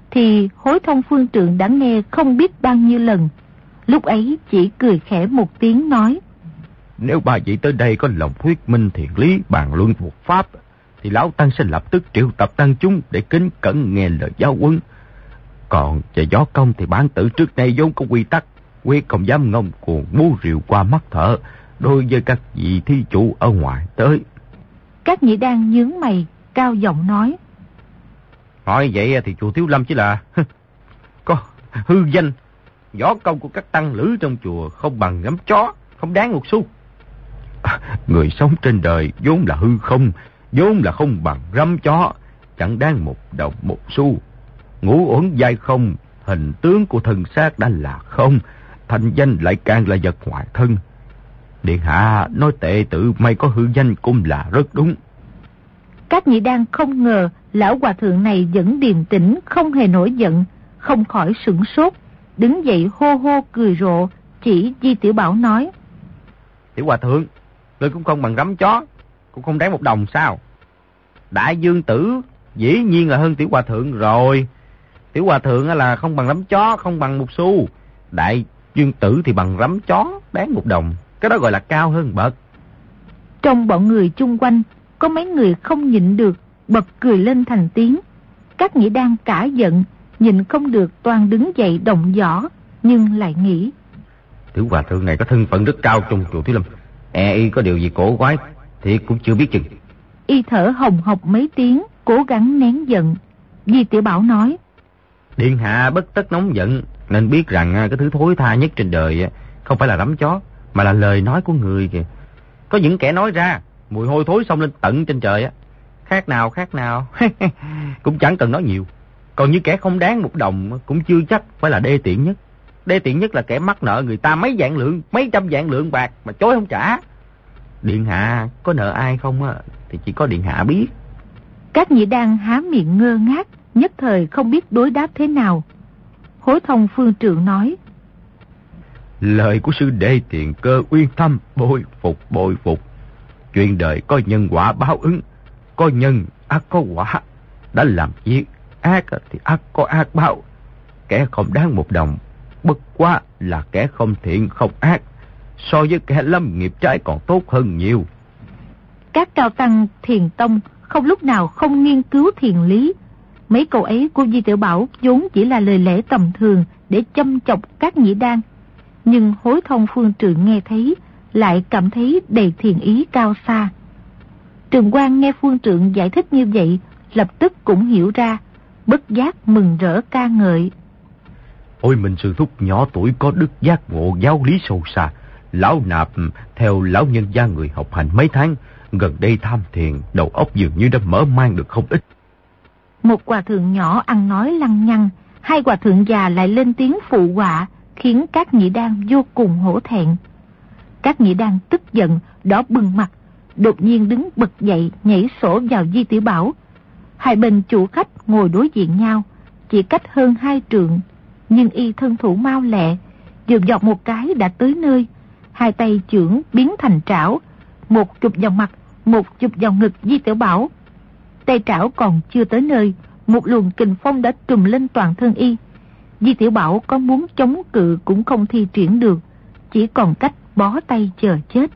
thì Hối Thông Phương Trượng đã nghe không biết bao nhiêu lần. Lúc ấy chỉ cười khẽ một tiếng nói:
Nếu ba vị tới đây có lòng thuyết minh thiện lý, bàn luận Phật pháp, thì lão tăng sẽ lập tức triệu tập tăng chúng để kính cẩn nghe lời giáo huấn. Còn về võ công thì bản tử trước nay vốn có quy tắc, quyết không dám ngông cuồng búa rìu qua mắt thợ đối với các vị thí chủ ở ngoài tới.
Các nhị đan nhướng mày, cao giọng nói:
Hỏi vậy thì chùa Thiếu Lâm chỉ là có hư danh, võ công của các tăng lữ trong chùa không bằng ngắm chó, không đáng một xu. À, người sống trên đời vốn là hư không, vốn là không bằng rắm chó, chẳng đáng một đồng một xu. Ngũ uẩn giai không, hình tướng của thân xác đã là không, thành danh lại càng là vật ngoại thân. Điện hạ nói tệ tự may có hư danh cũng là rất đúng.
Các nhị đan không ngờ lão hòa thượng này vẫn điềm tĩnh, không hề nổi giận, không khỏi sửng sốt, đứng dậy hô hô cười rộ, chỉ Di Tiểu Bảo nói:
Tiểu hòa thượng, ngươi cũng không bằng rắm chó, cũng không đáng một đồng sao? Đại dương tử dĩ nhiên là hơn tiểu hòa thượng rồi. Tiểu hòa thượng là không bằng rắm chó, không bằng một xu. Đại dương tử thì bằng rắm chó, đáng một đồng. Cái đó gọi là cao hơn bậc.
Trong bọn người chung quanh, có mấy người không nhịn được, bật cười lên thành tiếng. Các nhị đan cả giận, nhịn không được toàn đứng dậy động võ, nhưng lại nghĩ:
Tiểu hòa thượng này có thân phận rất cao trong chùa Thiếu Lâm, e y có điều gì cổ quái thì cũng chưa biết chừng.
Y thở hồng hộc mấy tiếng, cố gắng nén giận. Di Tiểu Bảo nói:
Điện hạ bất tất nóng giận, nên biết rằng cái thứ thối tha nhất trên đời không phải là rắm chó, mà là lời nói của người kìa. Có những kẻ nói ra, mùi hôi thối xông lên tận trên trời á. Khác nào khác nào cũng chẳng cần nói nhiều. Còn như kẻ không đáng một đồng cũng chưa chắc phải là đê tiện nhất. Đê tiện nhất là kẻ mắc nợ người ta mấy vạn lượng, mấy trăm vạn lượng bạc mà chối không trả. Điện hạ có nợ ai không á thì chỉ có điện hạ biết.
Các nhị đan há miệng ngơ ngác, nhất thời không biết đối đáp thế nào. Hối Thông Phương Trượng nói:
Lời của sư đệ Tiền Cơ uyên thâm, bội phục bội phục. Chuyện đời có nhân quả báo ứng, có nhân ác có quả. Đã làm việc ác thì ác có ác báo. Kẻ không đáng một đồng bất quá là kẻ không thiện không ác, so với kẻ lâm nghiệp trái còn tốt hơn nhiều.
Các cao tăng Thiền Tông không lúc nào không nghiên cứu thiền lý. Mấy câu ấy của Di Tiểu Bảo vốn chỉ là lời lẽ tầm thường để châm chọc các nhị đan, nhưng Hối Thông Phương Trượng nghe thấy lại cảm thấy đầy thiền ý cao xa. Trường Quang nghe Phương Trượng giải thích như vậy, lập tức cũng hiểu ra, bất giác mừng rỡ ca ngợi:
Ôi mình sư thúc nhỏ tuổi có đức giác ngộ giáo lý sâu xa. Lão nạp theo lão nhân gia người học hành mấy tháng, gần đây tham thiền, đầu óc dường như đã mở mang được không ít.
Một hòa thượng nhỏ ăn nói lăng nhăng, hai hòa thượng già lại lên tiếng phụ họa, khiến các nhị đan vô cùng hổ thẹn. Các nhị đan tức giận, đỏ bừng mặt, đột nhiên đứng bật dậy nhảy sổ vào Di Tiểu Bảo. Hai bên chủ khách ngồi đối diện nhau, chỉ cách hơn hai trượng, nhưng y thân thủ mau lẹ, vừa giọt một cái đã tới nơi. Hai tay chưởng biến thành trảo, một chụp vào mặt, một chụp vào ngực Di Tiểu Bảo. Tay trảo còn chưa tới nơi, một luồng kình phong đã trùm lên toàn thân y. Di Tiểu Bảo có muốn chống cự cũng không thi triển được, chỉ còn cách bó tay chờ chết.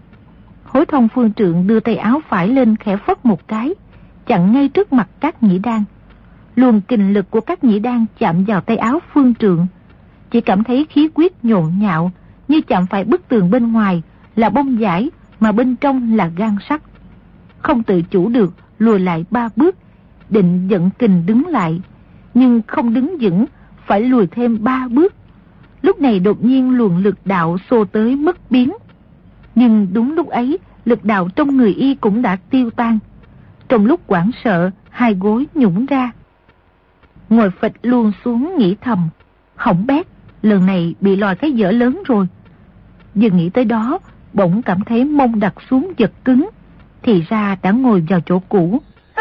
Hối Thông Phương Trượng đưa tay áo phải lên khẽ phất một cái, chặn ngay trước mặt các nhị đan. Luồng kình lực của các nhị đan chạm vào tay áo Phương Trượng, chỉ cảm thấy khí huyết nhộn nhạo, như chạm phải bức tường bên ngoài là bông vải mà bên trong là gan sắt. Không tự chủ được lùi lại ba bước, định dẫn kình đứng lại, nhưng không đứng vững, phải lùi thêm ba bước. Lúc này đột nhiên luồng lực đạo xô tới mất biến, nhưng đúng lúc ấy lực đạo trong người y cũng đã tiêu tan. Trong lúc hoảng sợ, hai gối nhũn ra, ngồi phịch luôn xuống nghĩ thầm: hỏng bét, lần này bị lòi cái dở lớn rồi. Vừa nghĩ tới đó, bỗng cảm thấy mông đặt xuống giật cứng, thì ra đã ngồi vào chỗ cũ.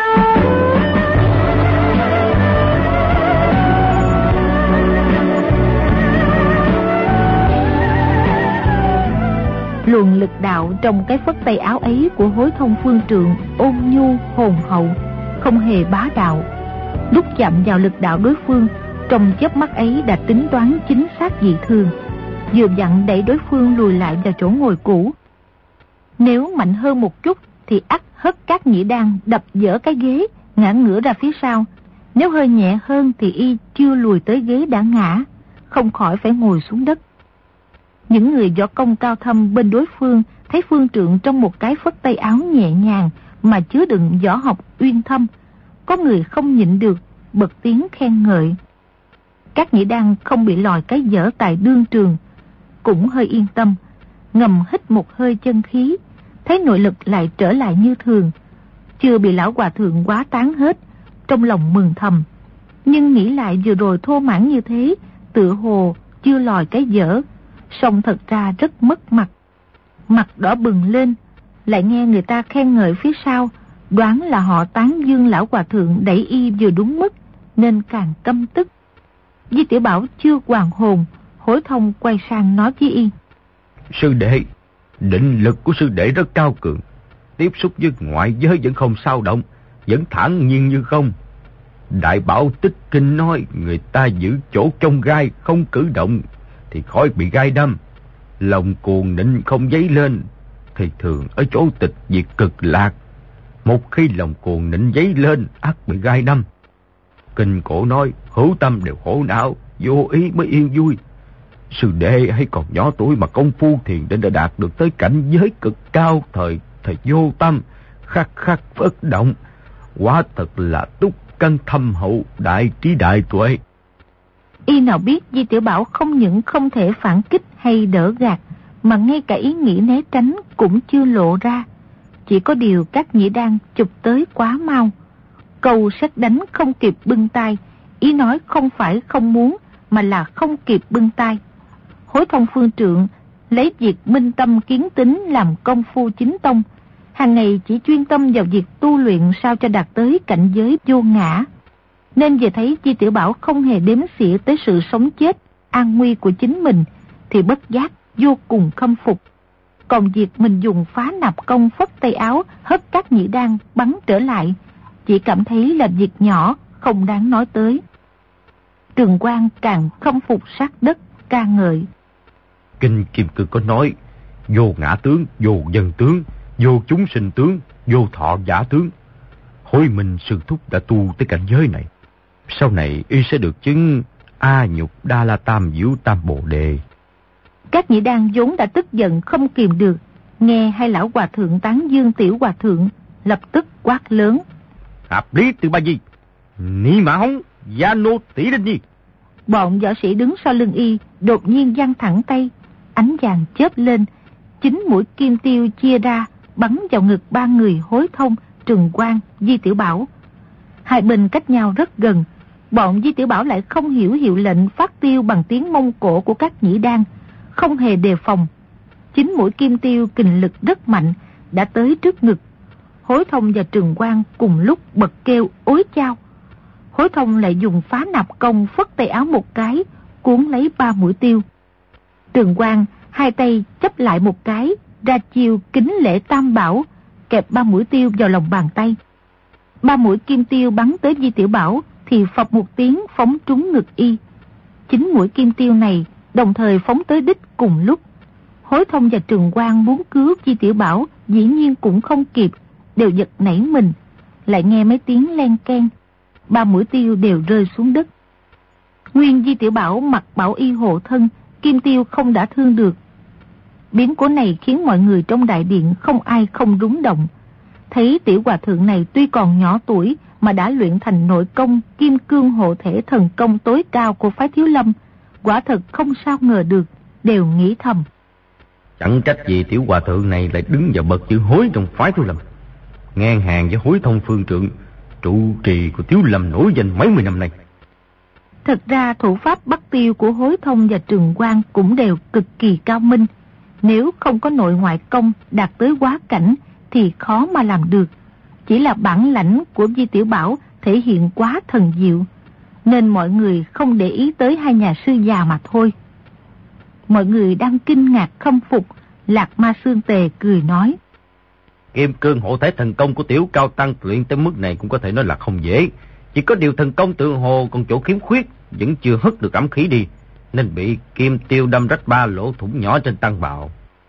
Luồng lực đạo trong cái phất tay áo ấy của Hối Thông Phương Trượng ôn nhu hồn hậu, không hề bá đạo. Lúc chạm vào lực đạo đối phương, trong chớp mắt ấy đã tính toán chính xác dị thường, vừa vặn đẩy đối phương lùi lại vào chỗ ngồi cũ. Nếu mạnh hơn một chút thì ắt hất Cát Nhĩ Đan đập vỡ cái ghế, ngã ngửa ra phía sau. Nếu hơi nhẹ hơn thì y chưa lùi tới ghế đã ngã, không khỏi phải ngồi xuống đất. Những người võ công cao thâm bên đối phương thấy phương trượng trong một cái phất tay áo nhẹ nhàng mà chứa đựng võ học uyên thâm, có người không nhịn được bật tiếng khen ngợi. Cát Nhĩ Đan không bị lòi cái dở tại đương trường, cũng hơi yên tâm, ngầm hít một hơi chân khí, thấy nội lực lại trở lại như thường, chưa bị lão hòa thượng quá tán hết, trong lòng mừng thầm. Nhưng nghĩ lại vừa rồi thô mãn như thế, tựa hồ chưa lòi cái dở, song thật ra rất mất mặt. Mặt đỏ bừng lên, lại nghe người ta khen ngợi phía sau, đoán là họ tán dương lão hòa thượng đẩy y vừa đúng mức, nên càng căm tức. Di Tiểu Bảo chưa hoàn hồn, Hối Thông quay sang nói với y:
Sư đệ, định lực của sư đệ rất cao cường, tiếp xúc với ngoại giới vẫn không sao động, vẫn thản nhiên như không. Đại Bảo Tích Kinh nói người ta giữ chỗ trong gai không cử động thì khỏi bị gai đâm, lòng cuồng nịnh không dấy lên thì thường ở chỗ tịch diệt cực lạc. Một khi lòng cuồng nịnh dấy lên ắt bị gai đâm. Kinh cổ nói hữu tâm đều khổ não, vô ý mới yên vui. Sư đệ hay còn nhỏ tuổi mà công phu thiền định đã đạt được tới cảnh giới cực cao, thời thời vô tâm, khắc khắc bất động, quả thật là túc căn thâm hậu, đại trí đại tuệ.
Y nào biết Di Tiểu Bảo không những không thể phản kích hay đỡ gạt, mà ngay cả ý nghĩ né tránh cũng chưa lộ ra. Chỉ có điều Cát Nhĩ Đan chụp tới quá mau, câu sét đánh không kịp bưng tay. Ý nói không phải không muốn, mà là không kịp bưng tay. Hối Thông phương trượng lấy việc minh tâm kiến tính làm công phu chính tông, hàng ngày chỉ chuyên tâm vào việc tu luyện sao cho đạt tới cảnh giới vô ngã, nên về thấy Di Tiểu Bảo không hề đếm xỉa tới sự sống chết, an nguy của chính mình, thì bất giác vô cùng khâm phục. Còn việc mình dùng phá nạp công phất tay áo hất Cát Nhĩ Đan bắn trở lại, chỉ cảm thấy là việc nhỏ, không đáng nói tới. Trường Quang càng khâm phục sát đất, ca ngợi:
Kinh Kim Cương có nói, vô ngã tướng, vô dân tướng, vô chúng sinh tướng, vô thọ giả tướng. Hối Minh sư thúc đã tu tới cảnh giới này, sau này y sẽ được chứng A Nhục Đa La Tam Diệu Tam Bồ Đề.
Cát Nhĩ Đan vốn đã tức giận không kìm được, nghe hai lão hòa thượng tán dương tiểu hòa thượng, lập tức quát lớn:
Hợp lý từ ba gì? Ni mã hống, gia nô tỷ đinh nhi.
Bọn võ sĩ đứng sau lưng y đột nhiên giăng thẳng tay, ánh vàng chớp lên, chín mũi kim tiêu chia ra bắn vào ngực ba người Hối Thông, Trừng Quang, Di Tiểu Bảo. Hai bên cách nhau rất gần, bọn Di Tiểu Bảo lại không hiểu hiệu lệnh phát tiêu bằng tiếng Mông Cổ của Cát Nhĩ Đan, không hề đề phòng. Chín mũi kim tiêu kình lực rất mạnh đã tới trước ngực. Hối Thông và Trừng Quang cùng lúc bật kêu ối chao. Hối Thông lại dùng phá nạp công phất tay áo một cái, cuốn lấy ba mũi tiêu. Trừng Quang hai tay chấp lại một cái, ra chiêu kính lễ tam bảo, kẹp ba mũi tiêu vào lòng bàn tay. Ba mũi kim tiêu bắn tới Di Tiểu Bảo thì phập một tiếng phóng trúng ngực y. Chín mũi kim tiêu này đồng thời phóng tới đích cùng lúc. Hối Thông và Trừng Quang muốn cứu Di Tiểu Bảo dĩ nhiên cũng không kịp, đều giật nảy mình. Lại nghe mấy tiếng len keng, ba mũi tiêu đều rơi xuống đất. Nguyên Di Tiểu Bảo mặc bảo y hộ thân, kim tiêu không đã thương được. Biến cố này khiến mọi người trong đại điện không ai không rúng động. Thấy tiểu hòa thượng này tuy còn nhỏ tuổi mà đã luyện thành nội công kim cương hộ thể thần công tối cao của phái Thiếu Lâm, quả thật không sao ngờ được, đều nghĩ thầm:
Chẳng trách gì tiểu hòa thượng này lại đứng vào bậc chữ Hối trong phái Thiếu Lâm, ngang hàng với Hối Thông phương trượng, trụ trì của Thiếu Lâm nổi danh mấy mươi năm nay.
Thật ra thủ pháp bắt tiêu của Hối Thông và Trừng Quang cũng đều cực kỳ cao minh. Nếu không có nội ngoại công đạt tới quá cảnh thì khó mà làm được. Chỉ là bản lãnh của Di Tiểu Bảo thể hiện quá thần diệu, nên mọi người không để ý tới hai nhà sư già mà thôi. Mọi người đang kinh ngạc khâm phục, Lạc Ma Xương Tề cười nói:
Kim cương hộ thể thần công của tiểu cao tăng luyện tới mức này cũng có thể nói là không dễ. Chỉ có điều thần công tự hồ còn chỗ khiếm khuyết, vẫn chưa hất được ẩm khí đi, nên bị kim tiêu đâm rách ba lỗ thủng nhỏ trên tăng bào.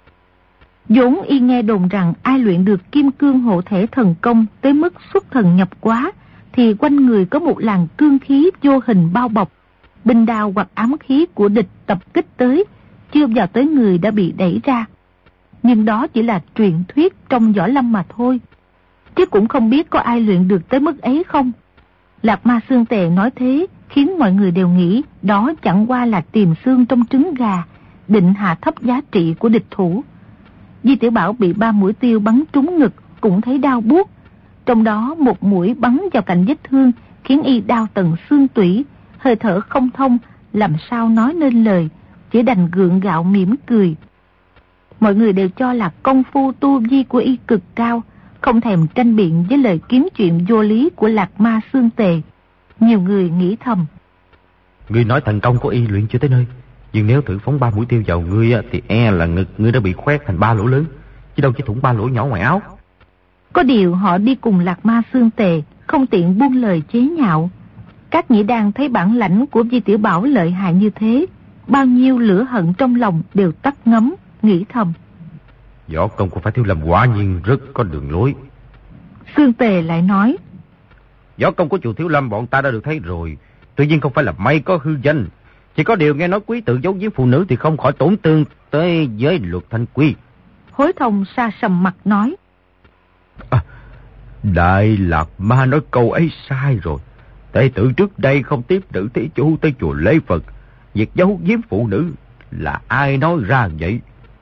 vốn y nghe đồn rằng ai luyện được kim cương hộ thể thần công tới mức xuất thần nhập hóa, thì quanh người có một làn cương khí vô hình bao bọc. Binh đao hoặc ám khí của địch tập kích tới, chưa vào tới người đã bị đẩy ra. Nhưng đó chỉ là truyền thuyết trong võ lâm mà thôi, chứ cũng không biết có ai luyện được tới mức ấy không. Lạc Ma Xương Tề nói thế khiến mọi người đều nghĩ đó chẳng qua là tiềm xương trong trứng gà, định hạ thấp giá trị của địch thủ. Di Tiểu Bảo bị ba mũi tiêu bắn trúng ngực cũng thấy đau buốt, trong đó một mũi bắn vào cạnh vết thương khiến y đau tận xương tủy, hơi thở không thông, làm sao nói nên lời, chỉ đành gượng gạo mỉm cười. Mọi người đều cho là công phu tu vi của y cực cao, không thèm tranh biện với lời kiếm chuyện vô lý của Lạc Ma Xương Tề. Nhiều người nghĩ thầm:
Ngươi nói thần công của y luyện chưa tới nơi, nhưng nếu thử phóng ba mũi tiêu vào ngươi thì e là ngực ngươi đã bị khoét thành ba lỗ lớn, chứ đâu chỉ thủng ba lỗ nhỏ ngoài áo.
Có điều họ đi cùng Lạc Ma Xương Tề, không tiện buông lời chế nhạo. Các nhĩ đan thấy bản lãnh của Di Tiểu Bảo lợi hại như thế, bao nhiêu lửa hận trong lòng đều tắt ngấm, nghĩ thầm:
Võ công của Phái Thiếu Lâm quả nhiên rất có đường lối.
Xương Tề lại nói:
Võ công của chùa Thiếu Lâm bọn ta đã được thấy rồi, tuy nhiên không phải là may có hư danh. Chỉ có điều nghe nói quý tự giấu giếm phụ nữ thì không khỏi tổn thương tới giới luật thanh quy.
Hối Thông sa sầm mặt nói:
À, Đại Lạc Ma nói câu ấy sai rồi. Đệ tử trước đây không tiếp nữ thí chủ tới chùa lễ Phật. Việc giấu giếm phụ nữ là ai nói ra vậy?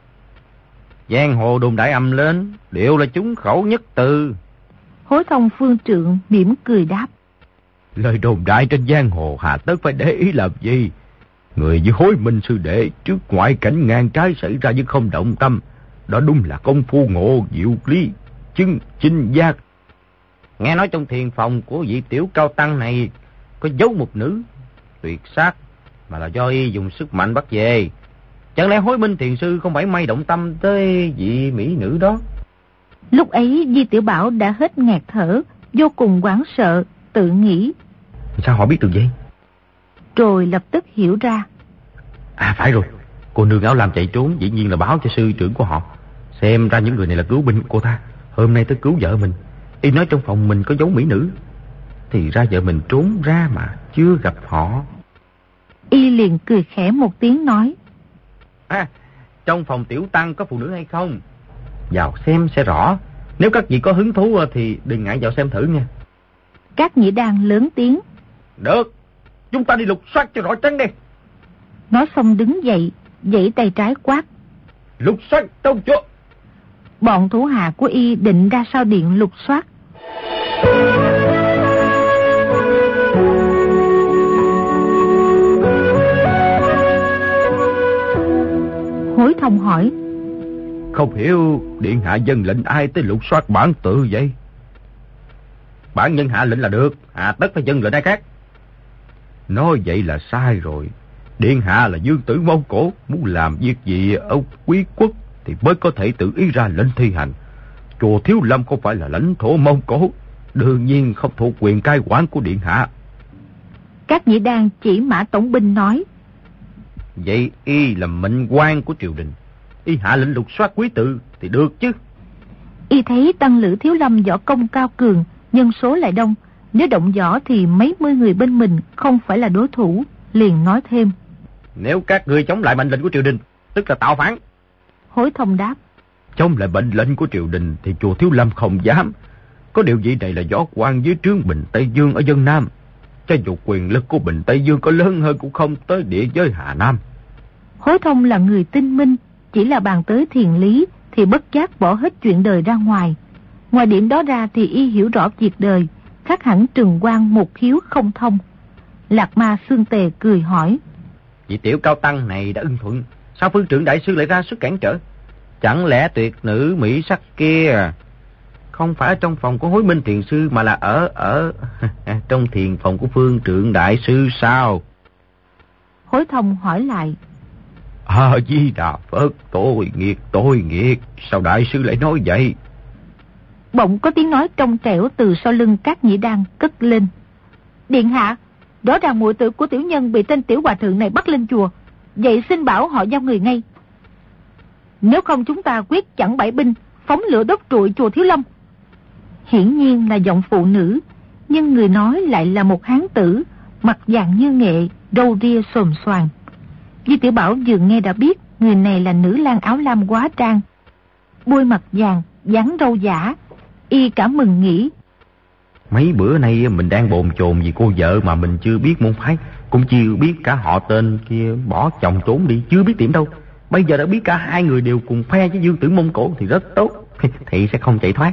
Giang hồ đồn đại âm lên, đều là chúng khẩu nhất từ.
Hối Thông phương trượng mỉm cười đáp:
Lời đồn đại trên giang hồ hà tất phải để ý làm gì? Người như Hối Minh sư đệ trước ngoại cảnh ngang trái xảy ra nhưng không động tâm, đó đúng là công phu ngộ diệu lý chứng chinh giác.
Nghe nói trong thiền phòng của vị tiểu cao tăng này có giấu một nữ tuyệt sắc, mà là do y dùng sức mạnh bắt về. Chẳng lẽ Hối Minh thiền sư không phải may động tâm tới vị mỹ nữ đó?
Lúc ấy Di Tiểu Bảo đã hết nghẹt thở, vô cùng hoảng sợ, tự nghĩ:
Sao họ biết được vậy?
Rồi lập tức hiểu ra.
À phải rồi, cô nương áo lam chạy trốn dĩ nhiên là báo cho sư trưởng của họ. Xem ra những người này là cứu binh của cô ta, hôm nay tới cứu vợ mình. Y nói trong phòng mình có dấu mỹ nữ, thì ra vợ mình trốn ra mà chưa gặp họ.
Y liền cười khẽ một tiếng nói:
À, trong phòng tiểu tăng có phụ nữ hay không? Vào xem sẽ rõ. Nếu các vị có hứng thú thì đừng ngại vào xem thử nha.
Các nhĩ đan lớn tiếng:
Được, chúng ta đi lục soát cho rõ trắng đi.
Nói xong đứng dậy, giãy tay trái quát:
Lục soát trong chỗ.
Bọn thủ hạ của y định ra sau điện lục soát. Hối Thông hỏi:
Không hiểu điện hạ dân lệnh ai tới lục soát bản tự vậy?
Bản nhân hạ lệnh là được, hạ tất phải dân lệnh ai khác.
Nói vậy là sai rồi. Điện hạ là vương tử Mông Cổ, muốn làm việc gì ở quý quốc thì mới có thể tự ý ra lệnh thi hành. Chùa Thiếu Lâm không phải là lãnh thổ Mông Cổ, đương nhiên không thuộc quyền cai quản của điện hạ.
Các nhĩ đan chỉ Mã Tổng binh nói:
Vậy y là mệnh quan của triều đình, y hạ lệnh lục soát quý tự thì được chứ.
Y thấy tăng lữ Thiếu Lâm võ công cao cường, nhân số lại đông, nếu động võ thì mấy mươi người bên mình không phải là đối thủ, liền nói thêm:
Nếu các ngươi chống lại mệnh lệnh của triều đình, tức là tạo phản.
Hối Thông đáp:
Chống lại mệnh lệnh của triều đình thì chùa Thiếu Lâm không dám. Có điều vị này là võ quan dưới trướng Bình Tây Dương ở Vân Nam. Cho dù quyền lực của Bình Tây Dương có lớn hơn cũng không tới địa giới Hà Nam.
Hối Thông là người tinh minh, chỉ là bàn tới thiền lý thì bất giác bỏ hết chuyện đời ra ngoài. Ngoài điểm đó ra thì y hiểu rõ việc đời, khác hẳn Trừng Quang một khiếu không thông. Lạc Ma Xương Tề cười hỏi:
Vị tiểu cao tăng này đã ưng thuận, sao phương trưởng đại sư lại ra sức cản trở? Chẳng lẽ tuyệt nữ mỹ sắc kia không phải ở trong phòng của Hối Minh thiền sư, mà là ở ở trong thiền phòng của phương trưởng đại sư sao?
Hối Thông hỏi lại:
À Di Đà Phật, tôi nghiệt tôi nghiệt, sao đại sư lại nói vậy?
Bỗng có tiếng nói trong trẻo từ sau lưng các nhĩ đan cất lên: Điện hạ, rõ ràng muội tử của tiểu nhân bị tên tiểu hòa thượng này bắt lên chùa, vậy xin bảo họ giao người ngay. Nếu không chúng ta quyết chẳng bảy binh, phóng lửa đốt trụi chùa Thiếu Lâm. Hiển nhiên là giọng phụ nữ, nhưng người nói lại là một hán tử, mặt vàng như nghệ, râu ria xồm xoàm. Di Tiểu Bảo vừa nghe đã biết người này là nữ lang áo lam hóa trang, bôi mặt vàng, dáng râu giả. Y cả mừng nghĩ,
mấy bữa nay mình đang bồn chồn vì cô vợ mà mình chưa biết môn phái, cũng chưa biết cả họ tên kia bỏ chồng trốn đi, chưa biết điểm đâu. Bây giờ đã biết cả hai người đều cùng phe với Dương Tử Mông Cổ thì rất tốt, thì sẽ không chạy thoát.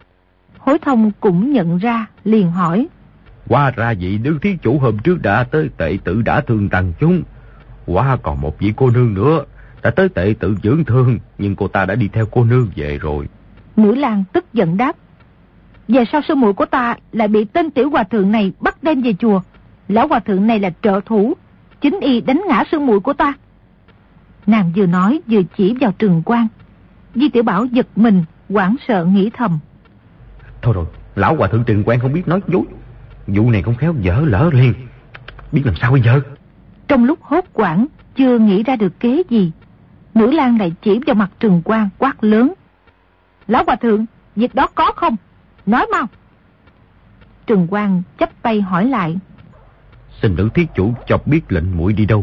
Hối Thông cũng nhận ra, liền hỏi,
Hóa ra vị nữ thí chủ hôm trước đã tới Tệ Tự đã thương tăng chúng. Hóa còn một vị cô nương nữa đã tới Tệ Tự dưỡng thương, nhưng cô ta đã đi theo cô nương về rồi.
Nữ lang tức giận đáp, về sau sư muội của ta lại bị tên tiểu hòa thượng này bắt đem về chùa. Lão hòa thượng này là trợ thủ, chính y đánh ngã sư muội của ta. Nàng vừa nói vừa chỉ vào Trừng Quang. Di Tiểu Bảo giật mình, hoảng sợ nghĩ thầm,
thôi rồi, lão hòa thượng Trừng Quang không biết nói dối, vụ này không khéo dở lỡ liền, biết làm sao bây giờ.
Trong lúc hốt hoảng chưa nghĩ ra được kế gì, nữ lang lại chỉ vào mặt Trừng Quang quát lớn, lão hòa thượng, việc đó có không? Nói mau. Trừng Quang chắp tay hỏi lại,
Xin nữ thí chủ cho biết lệnh muội đi đâu.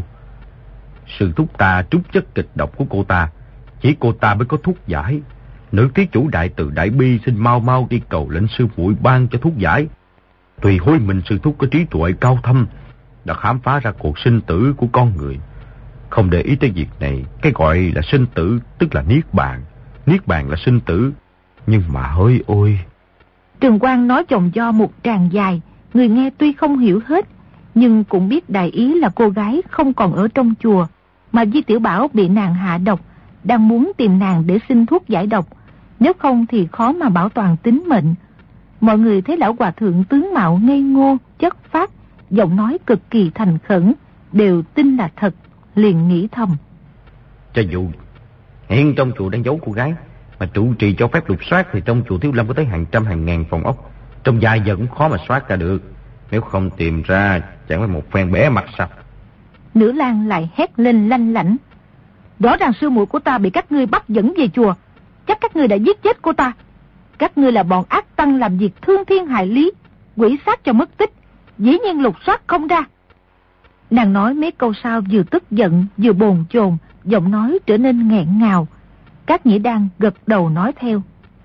Sư thúc ta trút chất kịch độc của cô ta, chỉ cô ta mới có thuốc giải. Nữ thí chủ đại từ đại bi xin mau mau đi cầu lệnh sư muội ban cho thuốc giải. Tùy hối mình sư thúc có trí tuệ cao thâm, đã khám phá ra cuộc sinh tử của con người. Không để ý tới việc này, cái gọi là sinh tử tức là niết bàn, niết bàn là sinh tử. Nhưng mà hỡi ôi.
Trừng Quang nói chồng do một tràng dài, người nghe tuy không hiểu hết, nhưng cũng biết đại ý là cô gái không còn ở trong chùa, mà Di Tiểu Bảo bị nàng hạ độc, đang muốn tìm nàng để xin thuốc giải độc, nếu không thì khó mà bảo toàn tính mệnh. Mọi người thấy lão hòa thượng tướng mạo ngây ngô, chất phác, giọng nói cực kỳ thành khẩn, đều tin là thật, liền nghĩ thầm,
cho dù hiện trong chùa đang giấu cô gái, mà trụ trì cho phép lục soát thì trong chùa Thiếu Lâm có tới hàng trăm hàng ngàn phòng ốc, trong vài giờ cũng khó mà soát ra được. Nếu không tìm ra chẳng phải một phen bẻ mặt sạch.
Nữ lang lại hét lên lanh lảnh, rõ ràng sư muội của ta bị các ngươi bắt dẫn về chùa, chắc các ngươi đã giết chết cô ta. Các ngươi là bọn ác tăng làm việc thương thiên hại lý, quỷ sát cho mất tích, dĩ nhiên lục soát không ra. Nàng nói mấy câu sau vừa tức giận vừa bồn chồn, giọng nói trở nên nghẹn ngào. Các Nhĩ Đan gật đầu nói theo,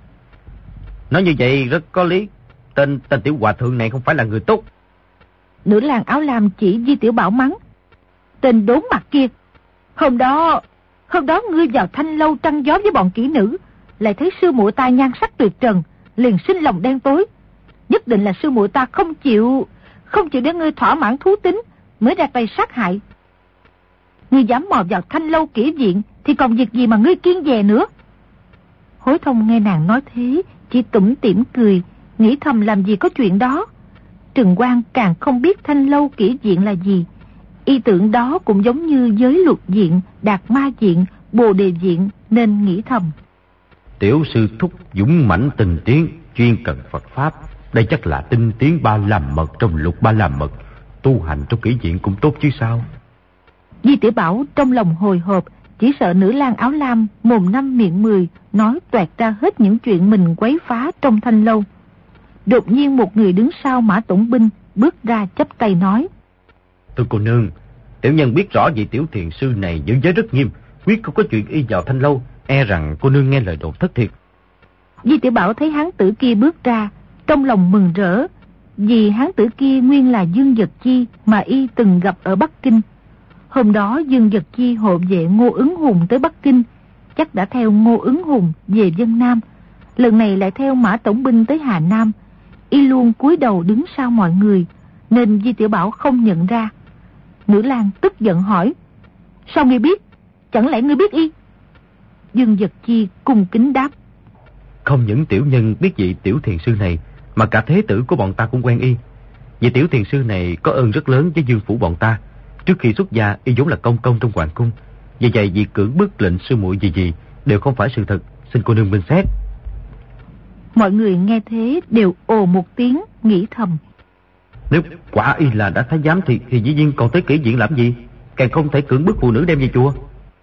nói như vậy rất có lý, tên tên tiểu hòa thượng này không phải là người tốt.
Nữ lang áo lam chỉ Di Tiểu Bảo mắng, tên đốn mặt kia, hôm đó hôm đó ngươi vào thanh lâu trăng gió với bọn kỹ nữ, lại thấy sư muội ta nhan sắc tuyệt trần, liền sinh lòng đen tối, nhất định là sư muội ta không chịu không chịu để ngươi thỏa mãn thú tính mới ra tay sát hại. Ngươi dám mò vào thanh lâu kỹ viện thì còn việc gì mà ngươi kiêng dè nữa. Hối Thông nghe nàng nói thế, chỉ tủm tỉm cười, nghĩ thầm làm gì có chuyện đó. Trừng Quang càng không biết thanh lâu kỹ viện là gì, y tưởng đó cũng giống như giới luật viện, đạt ma viện, bồ đề viện, nên nghĩ thầm,
tiểu sư thúc dũng mãnh tinh tiến, chuyên cần Phật pháp, đây chắc là tinh tiến ba làm mật trong lục ba làm mật, tu hành trong kỹ viện cũng tốt chứ sao.
Di Tiểu Bảo trong lòng hồi hộp, chỉ sợ nữ lang áo lam mồm năm miệng mười nói toẹt ra hết những chuyện mình quấy phá trong thanh lâu. Đột nhiên một người đứng sau Mã Tổng Binh bước ra chắp tay nói,
Thưa cô nương, tiểu nhân biết rõ vị tiểu thiền sư này giữ giới rất nghiêm, quyết không có chuyện y vào thanh lâu, e rằng cô nương nghe lời đồn thất thiệt.
Di Tiểu Bảo thấy hán tử kia bước ra, trong lòng mừng rỡ, vì hán tử kia nguyên là Dương Vật Chi mà y từng gặp ở Bắc Kinh. Hôm đó Dương Vật Chi hộ vệ Ngô Ứng Hùng tới Bắc Kinh, chắc đã theo Ngô Ứng Hùng về Vân Nam, lần này lại theo Mã Tổng Binh tới Hà Nam. Y luôn cúi đầu đứng sau mọi người, nên Di Tiểu Bảo không nhận ra. Nữ lang tức giận hỏi, sao ngươi biết? Chẳng lẽ ngươi biết y? Dương Vật Chi cung kính đáp,
không những tiểu nhân biết vị tiểu thiền sư này, mà cả thế tử của bọn ta cũng quen y. Vị tiểu thiền sư này có ơn rất lớn với Dương phủ bọn ta. Trước khi xuất gia, y vốn là công công trong hoàng cung, vì vậy việc cưỡng bức lệnh sư muội gì gì đều không phải sự thật, xin cô nương minh xét.
Mọi người nghe thế đều ồ một tiếng, nghĩ thầm,
Nếu quả y là đã thái giám thì, thì dĩ nhiên còn tới kỹ viện làm gì? Càng không thể cưỡng bức phụ nữ đem về chùa.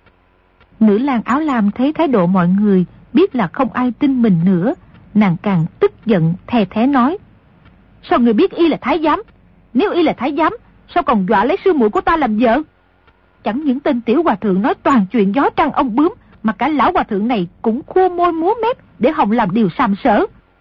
Nữ lang áo lam thấy thái độ mọi người, biết là không ai tin mình nữa, nàng càng tức giận thè thé nói: Sao người biết y là thái giám? Nếu y là thái giám, sao còn dọa lấy sư muội của ta làm vợ? Chẳng những tên tiểu hòa thượng nói toàn chuyện gió trăng ông bướm, mà cả lão hòa thượng này cũng khua môi múa mép để hòng làm điều sàm sỡ.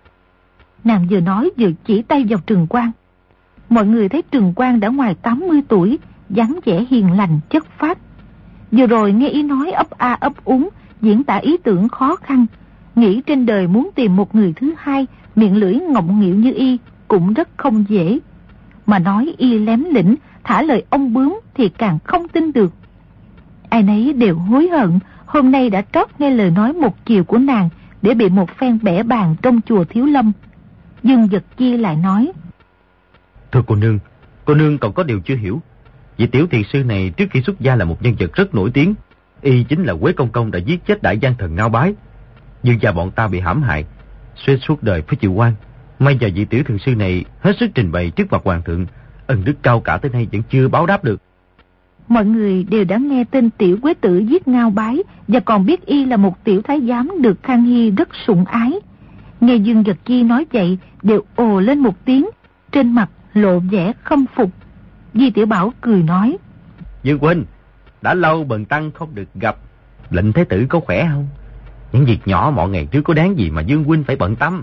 Nàng vừa nói vừa chỉ tay vào Trừng Quang. Mọi người thấy Trừng Quang đã ngoài tám mươi tuổi, dáng vẻ hiền lành chất phác. Vừa rồi nghe y nói ấp a ấp úng, diễn tả ý tưởng khó khăn, nghĩ trên đời muốn tìm một người thứ hai miệng lưỡi ngọng nghịu như y cũng rất không dễ. Mà nói y lém lĩnh, thả lời ông bướm thì càng không tin được. Ai nấy đều hối hận hôm nay đã trót nghe lời nói một chiều của nàng để bị một phen bẻ bàn trong chùa Thiếu Lâm. Dương Vật Chi lại nói:
Thưa cô nương, cô nương còn có điều chưa hiểu. Vị tiểu thiền sư này trước khi xuất gia là một nhân vật rất nổi tiếng. Y chính là Quế Công Công đã giết chết đại gian thần Ngao Bái. Dương gia bọn ta bị hãm hại, suốt suốt đời phải chịu oan. May giờ vị tiểu thiền sư này hết sức trình bày trước mặt hoàng thượng, ân đức cao cả tới nay vẫn chưa báo đáp được.
Mọi người đều đã nghe tên tiểu quế tử giết Ngao Bái, và còn biết y là một tiểu thái giám được Khang Hy rất sủng ái. Nghe Dương Vật Chi nói vậy đều ồ lên một tiếng, trên mặt lộ vẻ khâm phục. Di Tiểu Bảo cười nói:
Dương huynh, đã lâu bần tăng không được gặp, lệnh thái tử có khỏe không? Những việc nhỏ mọi ngày trước có đáng gì mà Dương huynh phải bận tâm.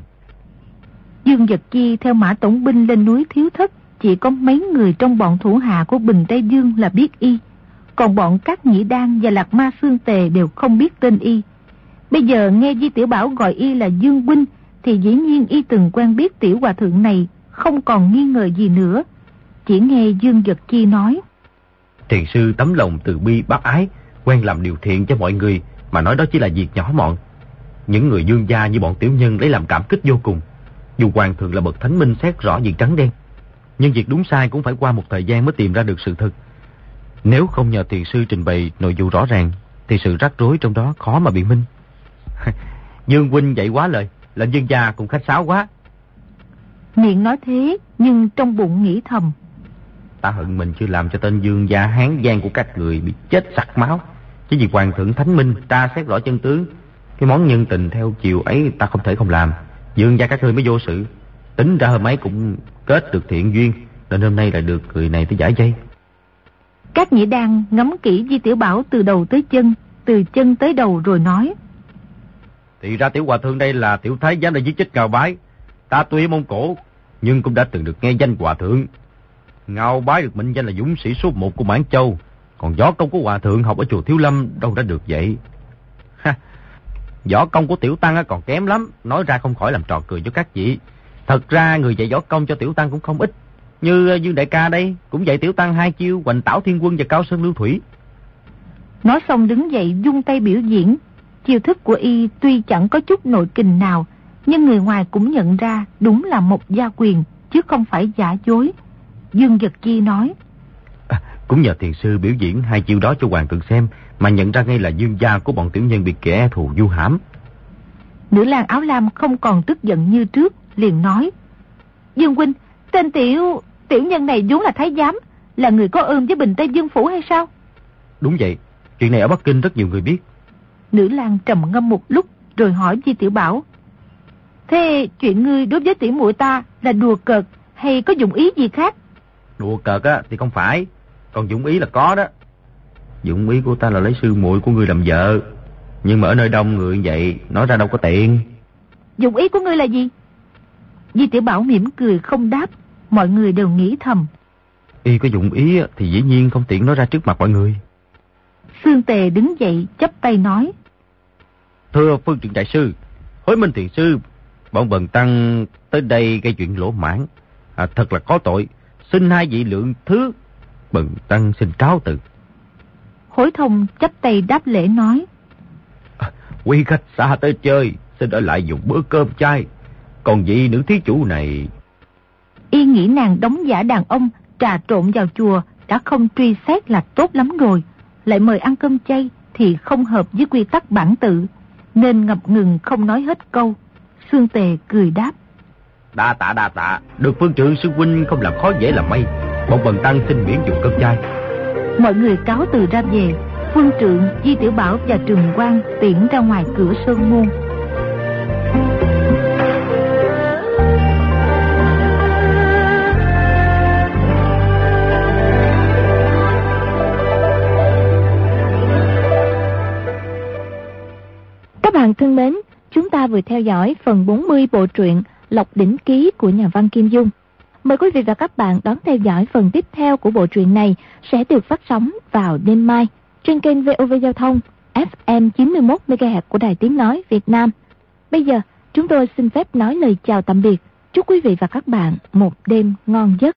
Dương Vật Chi theo Mã Tổng binh lên núi Thiếu Thất, chỉ có mấy người trong bọn thủ hạ của Bình Tây Dương là biết y, còn bọn Cát Nhĩ Đan và Lạc Ma Xương Tề đều không biết tên y. Bây giờ nghe Di Tiểu Bảo gọi y là Dương huynh thì dĩ nhiên y từng quen biết tiểu hòa thượng này, không còn nghi ngờ gì nữa. Chỉ nghe Dương Vật Chi nói:
Thiền sư tấm lòng từ bi bác ái, quen làm điều thiện cho mọi người, mà nói đó chỉ là việc nhỏ mọn. Những người dương gia như bọn tiểu nhân lấy làm cảm kích vô cùng. Dù hoàng thượng là bậc thánh minh xét rõ việc trắng đen, nhưng việc đúng sai cũng phải qua một thời gian mới tìm ra được sự thật. Nếu không nhờ thiền sư trình bày nội dung rõ ràng thì sự rắc rối trong đó khó mà biện minh. Dương huynh dạy quá lời, lệnh dương gia cũng khách sáo quá.
Miệng nói thế nhưng trong bụng nghĩ thầm:
Ta hận mình chưa làm cho tên dương gia hán giang của các người bị chết sặc máu. Chỉ vì hoàng thượng thánh minh tra xét rõ chân tướng, cái món nhân tình theo chiều ấy ta không thể không làm. Dương gia các ngươi mới vô sự, tính ra hôm ấy cũng kết được thiện duyên, nên hôm nay lại được người này tới giải dây.
Cát Nhĩ Đan ngắm kỹ Di Tiểu Bảo từ đầu tới chân, từ chân tới đầu rồi nói:
Thì ra tiểu hòa thượng đây là tiểu thái giám đã giết chết Ngao Bái. Ta tuy ở Mông Cổ nhưng cũng đã từng được nghe danh hòa thượng. Ngao Bái được mệnh danh là dũng sĩ số một của Mãn Châu, còn võ công của hòa thượng học ở chùa Thiếu Lâm đâu đã được vậy. Ha, võ công của tiểu tăng còn kém lắm, nói ra không khỏi làm trò cười cho các vị. Thật ra người dạy võ công cho tiểu tăng cũng không ít, như Dương đại ca đây cũng dạy tiểu tăng hai chiêu Hoành Tảo Thiên Quân và Cao Sơn Lưu Thủy.
Nói xong đứng dậy dung tay biểu diễn. Chiêu thức của y tuy chẳng có chút nội kình nào, nhưng người ngoài cũng nhận ra đúng là một gia quyền, chứ không phải giả dối. Dương Vật Chi nói:
à, cũng nhờ thiền sư biểu diễn hai chiêu đó cho hoàng thượng xem, mà nhận ra ngay là dương gia của bọn tiểu nhân bị kẻ thù du hãm.
Nữ lang áo lam không còn tức giận như trước, liền nói: Dương huynh, tên tiểu tiểu nhân này vốn là thái giám, là người có ơn với Bình Tây Dương phủ hay sao?
Đúng vậy, chuyện này ở Bắc Kinh rất nhiều người biết.
Nữ lang trầm ngâm một lúc rồi hỏi Di Tiểu Bảo: Thế chuyện ngươi đối với tiểu muội ta là đùa cợt hay có dụng ý gì khác?
Đùa cợt á thì không phải, còn dụng ý là có đó. Dụng ý của ta là lấy sư muội của ngươi làm vợ, nhưng mà ở nơi đông người vậy nói ra đâu có tiện.
Dụng ý của ngươi là gì? Di Tiểu Bảo mỉm cười không đáp. Mọi người đều nghĩ thầm:
Y có dụng ý thì dĩ nhiên không tiện nói ra trước mặt mọi người.
Xương Tề đứng dậy chắp tay nói:
Thưa Phương Trượng đại sư, Hối Minh thiền sư, bọn bần tăng tới đây gây chuyện lỗ mãn, à, thật là có tội, xin hai vị lượng thứ, bần tăng xin cáo từ.
Hối Thông chắp tay đáp lễ nói:
à, quý khách xa tới chơi, xin ở lại dùng bữa cơm chay. Còn vị nữ thí chủ này...
Y nghĩ nàng đóng giả đàn ông trà trộn vào chùa đã không truy xét là tốt lắm rồi, lại mời ăn cơm chay thì không hợp với quy tắc bản tự, nên ngập ngừng không nói hết câu. Xương Tề cười đáp:
Đa tạ đa tạ, được Phương Trượng sư huynh không làm khó dễ làm mây. Bọn bần tăng xin miễn dùng cơm chay.
Mọi người cáo từ ra về. Phương Trượng, Di Tiểu Bảo và Trường Quang tiễn ra ngoài cửa sơn môn.
Các bạn thân mến, chúng ta vừa theo dõi phần bốn mươi bộ truyện Lộc Đỉnh Ký của nhà văn Kim Dung. Mời quý vị và các bạn đón theo dõi phần tiếp theo của bộ truyện này sẽ được phát sóng vào đêm mai trên kênh vê o vê Giao thông ép em chín mươi mốt mê ga héc của Đài Tiếng Nói Việt Nam. Bây giờ, chúng tôi xin phép nói lời chào tạm biệt. Chúc quý vị và các bạn một đêm ngon giấc.